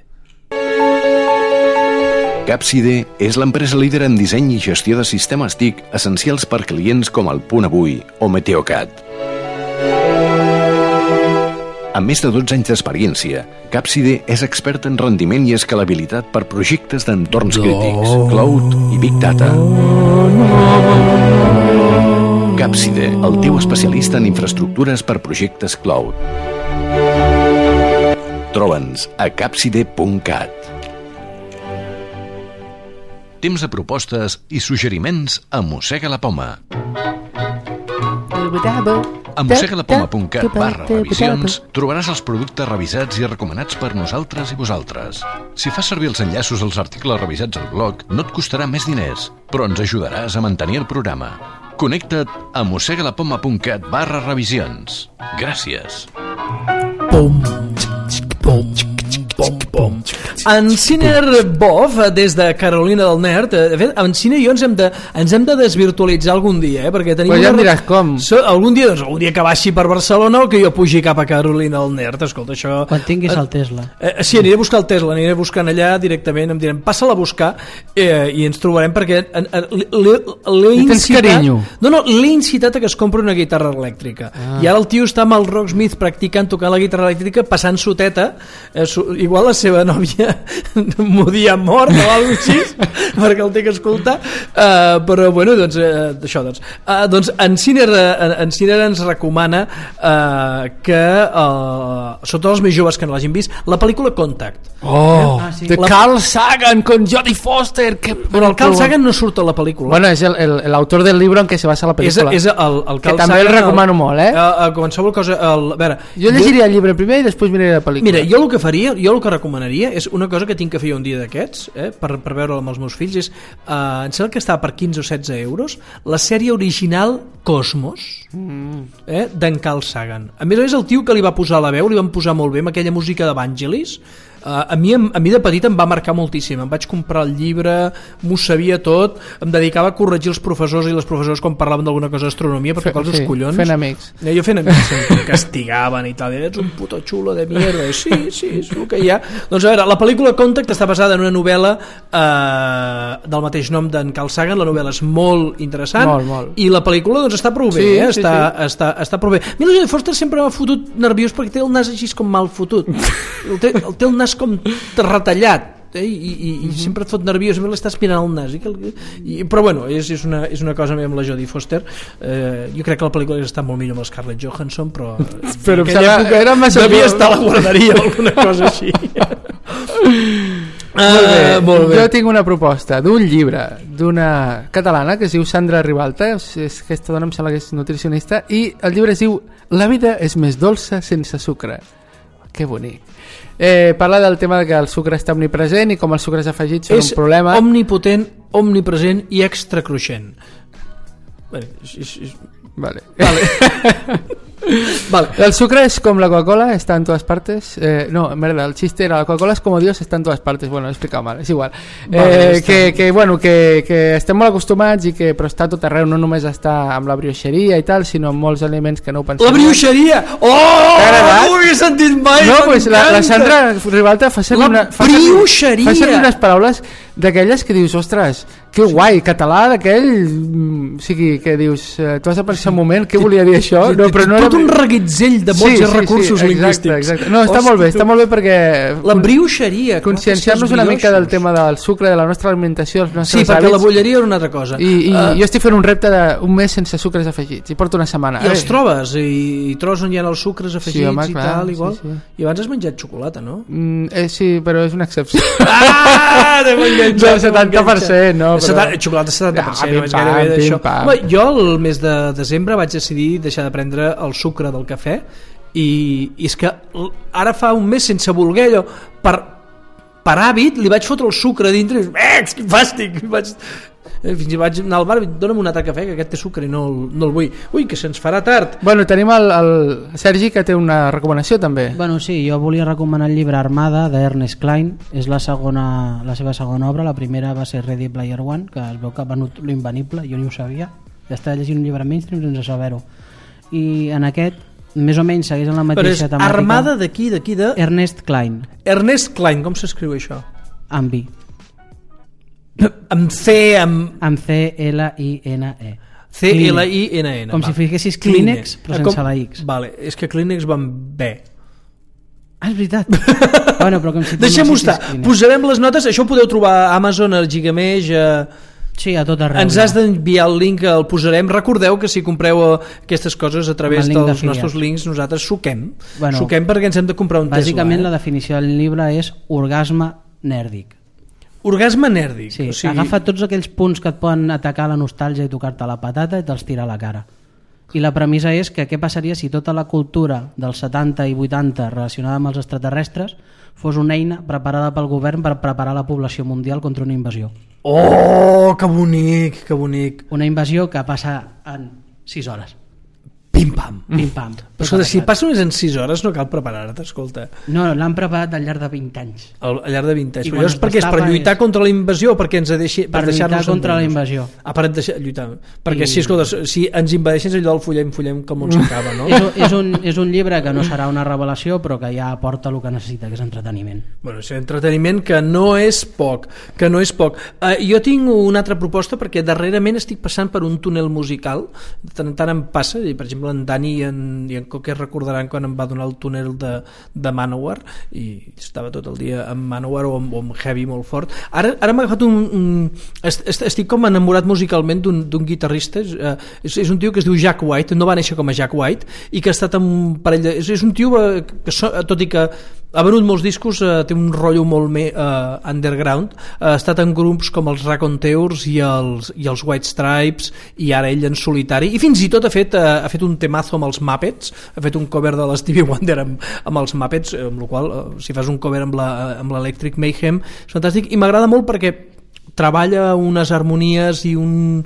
Speaker 3: Capside és l'empresa líder en disseny i gestió de sistemes T I C essencials per clients com el Punt Avui o Meteocat. Amb més de dotze anys d'experiència, Capside és expert en rendiment i escalabilitat per projectes d'entorns crítics, cloud i big data. Capside, el teu especialista en infraestructures per projectes cloud. Troba'ns a capside punt cat. Temps de propostes i suggeriments a Mossega la Poma. A mossegalapoma punt cat barra revisions trobaràs els productes revisats i recomanats per nosaltres i vosaltres. Si fas servir els enllaços als articles revisats al blog, no et costarà més diners, però ens ajudaràs a mantenir el programa. Connecta't a mossegalapoma punt cat barra revisions. Gràcies.
Speaker 2: Pum, pum, pom, pom. En Ciner Bov, des de Carolina del Nord, de fet, en Ciner i jo ens hem de, ens hem de desvirtualitzar algun dia, eh? Perquè tenim...
Speaker 4: Però ja em
Speaker 2: una...
Speaker 4: diràs com.
Speaker 2: So, algun dia, doncs, algun dia que baixi per Barcelona o que jo pugi cap a Carolina del Nord, escolta, això...
Speaker 5: Quan tinguis el Tesla.
Speaker 2: Eh, sí, aniré a buscar el Tesla, aniré buscant allà directament, em direm, passa-la a buscar eh, i ens trobarem perquè l'he incitat...
Speaker 4: carinyo.
Speaker 2: No, no, l'he incitat a que es compri una guitarra elèctrica. Ah. I ara el tio està amb el Rocksmith practicant tocar la guitarra elèctrica, passant soteta, eh, su... igual la seva nòvia m'ho dia mort o alguna cosa així perquè el té que escoltar, uh, però bueno, doncs uh, això doncs, uh, doncs en Ciner, uh, en Ciner ens recomana uh, que uh, sobretot els més joves que no l'hagin vist, la pel·lícula Contact.
Speaker 4: Oh, ah, sí. De la... Carl Sagan con Jodie Foster, que...
Speaker 2: Bueno, el Carl Sagan no surt a la pel·lícula.
Speaker 4: Bueno, és el, el, l'autor del llibre en què se basa la pel·lícula.
Speaker 2: És, és el, el
Speaker 4: que
Speaker 2: Carl
Speaker 4: també
Speaker 2: Sagan,
Speaker 4: el recomano el, molt, eh?
Speaker 2: Uh, uh, qualsevol cosa, el, a veure...
Speaker 4: Jo llegiria jo, el llibre primer i després miraré la pel·lícula.
Speaker 2: Mira, jo el que faria, jo el que recomanaria és una cosa que tinc que fer un dia d'aquests, eh, per, per veure amb els meus fills, és, uh, em sembla que està per quinze o setze euros, la sèrie original Cosmos, mm. eh, d'en Carl Sagan. A més a més, el tio que li va posar la veu, li van posar molt bé amb aquella música d'Evangelis, Uh, a, mi, a mi de petit em va marcar moltíssim. Em vaig comprar el llibre, m'ho sabia tot, em dedicava a corregir els professors i les professores quan parlaven d'alguna cosa d'astronomia per tocar-los
Speaker 4: sí,
Speaker 2: els collons.
Speaker 4: Fent amics.
Speaker 2: Eh, jo fent amics, em castigaven i tal, ets un puto xulo de mierda. I sí, sí, és el que hi ha. Doncs a veure, la pel·lícula Contact està basada en una novel·la eh, del mateix nom d'en Carl Sagan. La novel·la és molt interessant
Speaker 4: molt, molt.
Speaker 2: i la pel·lícula doncs està prou bé,
Speaker 4: sí,
Speaker 2: eh?
Speaker 4: sí,
Speaker 2: està,
Speaker 4: sí.
Speaker 2: Està, està prou bé. A mi la Jodie Foster sempre m'ha fotut nerviós perquè té el nas així com mal fotut. El té, el té el nas com retallat. Eh? I, i, i uh-huh. sempre et fot nerviós, sempre l'estàs mirant al nas i, i, però bueno, és, és, una, és una cosa meva amb la Jodie Foster. eh, jo crec que la pel·lícula està molt millor amb Scarlett Johansson, però,
Speaker 4: però
Speaker 2: època,
Speaker 4: era massa
Speaker 2: devia estar a la guarderia o alguna cosa així.
Speaker 4: Uh, molt bé.
Speaker 2: molt bé.
Speaker 4: Jo tinc una proposta d'un llibre d'una catalana que es diu Sandra Ribalta, és, aquesta dona em sembla que és nutricionista, i el llibre es diu La vida és més dolça sense sucre. Que bonic. Eh, parla del tema de que el sucre està omnipresent i com els sucres afegits són
Speaker 2: és
Speaker 4: un problema.
Speaker 2: És omnipotent, omnipresent i extra cruixent. Vale, és, és, és...
Speaker 4: Vale.
Speaker 2: Vale. Vale.
Speaker 4: El sucre es como la Coca-Cola, está en todas partes. Eh, no, en verdad, el chiste era la Coca-Cola es como Dios, está en todas partes. Bueno, he explicado mal, és igual.
Speaker 2: Vale,
Speaker 4: eh, que, que, bueno, que, que estem molt acostumats i que però està tot arreu, no només està amb la brioixeria i tal, sinó amb molts aliments que no ho pensem.
Speaker 2: La brioixeria! Oh! No ho havia sentit mai!
Speaker 4: No, pues la, la Sandra Ribalta fa servir, una, fa servir, fa servir unes paraules d'aquelles que dius, ostres, que guai, català d'aquell, o sigui, que dius, eh, tu has de pensar un moment, què volia dir això? No, però no
Speaker 2: tot era... un reguitzell de mots sí, i recursos sí, sí, lingüístics.
Speaker 4: Exacte, exacte. No, està Hosti, molt bé, està molt bé perquè...
Speaker 2: La brioixeria.
Speaker 4: Conscienciar-nos una mica del tema del sucre, de la nostra alimentació, els nostres
Speaker 2: sí, perquè
Speaker 4: hàbits.
Speaker 2: La bolleria era una altra cosa.
Speaker 4: I, i uh, jo estic fent un repte d'un mes sense sucres afegits, i porto una setmana.
Speaker 2: I els trobes, i, i trobes on hi ha els sucres afegits sí, home,
Speaker 4: i
Speaker 2: clar, tal, igual.
Speaker 4: Sí, sí.
Speaker 2: I abans has menjat xocolata, no?
Speaker 4: Mm, eh, sí, però és una excepció.
Speaker 2: Ah, t'hem enganxat.
Speaker 4: Del setanta per cent, no? Però...
Speaker 2: Xocolata setanta per cent,
Speaker 4: ah,
Speaker 2: no és gairebé d'això.
Speaker 4: Home,
Speaker 2: jo el mes de desembre vaig decidir deixar de prendre el sucre del cafè i, i és que ara fa un mes sense voler allò, per, per hàbit li vaig fotre el sucre a dintre i eh, quin fàstic vaig... fins i vaig anar al bar i dona'm un altre cafè que aquest té sucre i no el, no el vull. Ui, que se'ns farà tard.
Speaker 4: Bueno, tenim el, el Sergi que té una recomanació també.
Speaker 5: Bueno, sí, jo volia recomanar el llibre Armada d'Ernest Cline. És la segona, la seva segona obra. La primera va ser Ready Player One, que es veu que ha venut l'invenible, jo ni ho sabia. Ja estava llegint un llibre mainstream sense saber-ho. I en aquest més o menys segueix en la mateixa temàtica.
Speaker 2: Però és Armada d'aquí, d'aquí de...
Speaker 5: Ernest Cline.
Speaker 2: Ernest Cline, com s'escriu això?
Speaker 5: Amb vi.
Speaker 2: Amb C, amb...
Speaker 5: Amb C L I N E.
Speaker 2: C L I N N.
Speaker 5: Com va. Si fiquessis Kleenex, però sense com... la X.
Speaker 2: Vale, és que Kleenex va amb B.
Speaker 5: Ah, és veritat. Bueno, però com si
Speaker 2: deixem-ho estar. Posarem les notes, això ho podeu trobar a Amazon, a Gigamesh... A...
Speaker 5: Sí, a tot arreu.
Speaker 2: Ens has d'enviar el link, el posarem. Recordeu que si compreu aquestes coses a través dels nostres links, nosaltres suquem. Bueno, suquem perquè ens hem de comprar un Tesla.
Speaker 5: Bàsicament
Speaker 2: eh?
Speaker 5: La definició del llibre és orgasme nèrdic.
Speaker 2: Orgasme nèrdic.
Speaker 5: Sí,
Speaker 2: o sigui...
Speaker 5: agafa tots aquells punts que et poden atacar la nostàlgia i tocar-te la patata i te'ls tira a la cara. I la premissa és que què passaria si tota la cultura dels setanta i vuitanta relacionada amb els extraterrestres fos una eina preparada pel govern per preparar la població mundial contra una invasió.
Speaker 2: Oh, que bonic, que bonic.
Speaker 5: Una invasió que passa en sis hores.
Speaker 2: Pim-pam.
Speaker 5: Pim-pam.
Speaker 2: Però escolta, si passa només en sis hores no cal preparar-te, escolta.
Speaker 5: No, l'han preparat al llarg de vint anys.
Speaker 2: Al, al llarg de vint anys. Però és perquè és per lluitar és... contra la invasió o perquè ens ha deixi, per,
Speaker 5: per lluitar contra la invasió.
Speaker 2: Ah, per deixar, lluitar. Perquè I... si, escolta, si ens invadeixen allò el follem, follem que el món s'acaba, no?
Speaker 5: és, és, un, és un llibre que no serà una revelació però que ja aporta el que necessita, que és entreteniment.
Speaker 2: Bueno, és entreteniment que no és poc, que no és poc. Uh, jo tinc una altra proposta perquè darrerament estic passant per un túnel musical, de tant en tant em passa, i per exemple en Dani i en i en Coque recordaran quan em va donar el túnel de, de Manowar i estava tot el dia amb Manowar o amb, o amb heavy molt fort. Ara, ara m'ha agafat un, un est, estic com enamorat musicalment d'un guitarrista, és, és, és un tio que es diu Jack White, no va néixer com a Jack White i que ha estat amb un parell de... És, és un tio que, tot i que ha venut molts discos, eh, té un rotllo molt més eh, underground, ha estat en grups com els Raconteurs i els, i els White Stripes i ara ell en solitari, i fins i tot ha fet, eh, ha fet un temazo amb els Muppets, ha fet un cover de l'Stevie Wonder amb, amb els Muppets, amb la qual eh, si fas un cover amb l'Electric Mayhem és fantàstic, i m'agrada molt perquè treballa unes harmonies i un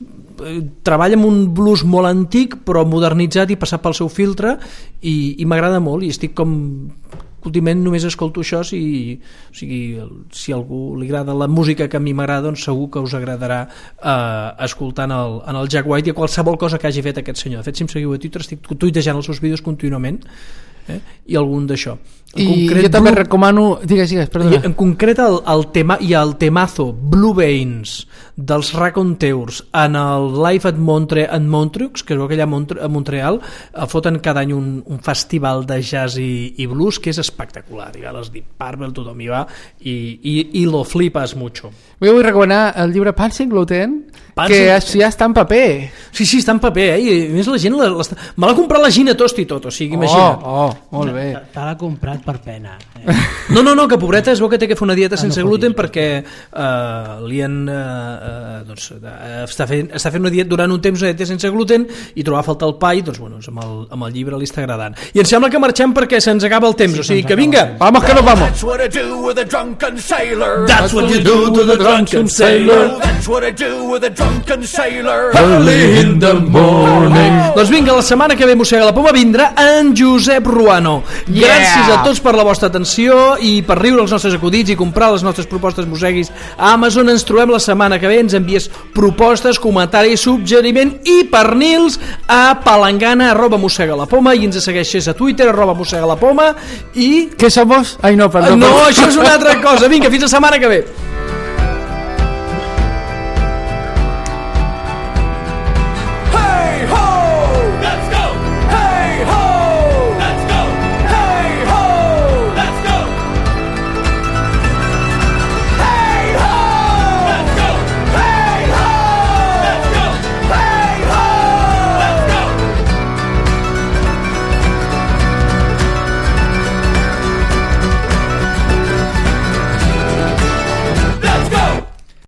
Speaker 2: treballa amb un blues molt antic però modernitzat i passat pel seu filtre, i, i m'agrada molt i estic com últimament només escolto això, si, o sigui, si a algú li agrada la música que a mi m'agrada, doncs segur que us agradarà eh, escoltar en el, en el Jack White i a qualsevol cosa que hagi fet aquest senyor. De fet, si em seguiu a Twitter, estic tuitejant els seus vídeos contínuament, eh? I algun d'això. En
Speaker 4: I
Speaker 2: concret,
Speaker 4: jo també
Speaker 2: Blue...
Speaker 4: recomano... Digues, digues, perdona.
Speaker 2: En concret, el, el tema i el temazo Blue Veins dels Raconteurs en el Live at Montre, en Montreux, que es veu que allà a, Montre, a Montreal foten cada any un, un festival de jazz i, i blues que és espectacular. I va les Deep Purple, tothom hi va i, i, i lo flipas mucho.
Speaker 4: Jo vull recomanar el llibre Pansin Gluten, que ja està en paper.
Speaker 2: Sí, sí, està en paper, eh? I a més la gent me l'ha comprat la Gina Tost i tot, o sigui, imagina't.
Speaker 4: Oh, oh, molt bé.
Speaker 5: Te l'ha comprat per pena. Eh?
Speaker 2: No, no, no, que pobreta es veu que té que fer una dieta sense gluten perquè eh, li han eh, eh, doncs, eh, està, fent, està fent una dieta durant un temps, una dieta sense gluten i trobava a faltar el pa i doncs, bueno, amb, el, amb el llibre li està agradant. I em sembla que marxem perquè se'ns acaba el temps, sí, o sigui que vinga,
Speaker 4: vamos que nos vamos.
Speaker 7: That's what I do with a drunken sailor.
Speaker 2: That's what you do to the drunken sailor.
Speaker 7: That's what I do with a drunken sailor.
Speaker 2: Early in the morning. Doncs vinga, la setmana que ve Mossega la Poma vindrà en Josep Ruano.
Speaker 4: Yeah.
Speaker 2: Gràcies a tots per la vostra atenció i per riure els nostres acudits i comprar les nostres propostes mosseguis a Amazon. Ens trobem la setmana que ve. Ens envies propostes, comentaris, suggeriment i pernils a palangana arroba mossega la poma i ens segueixes a Twitter arroba mossega la poma i...
Speaker 4: Què somos? Ai no, perdó.
Speaker 2: No, això és una altra cosa. Vinga, fins la setmana que ve.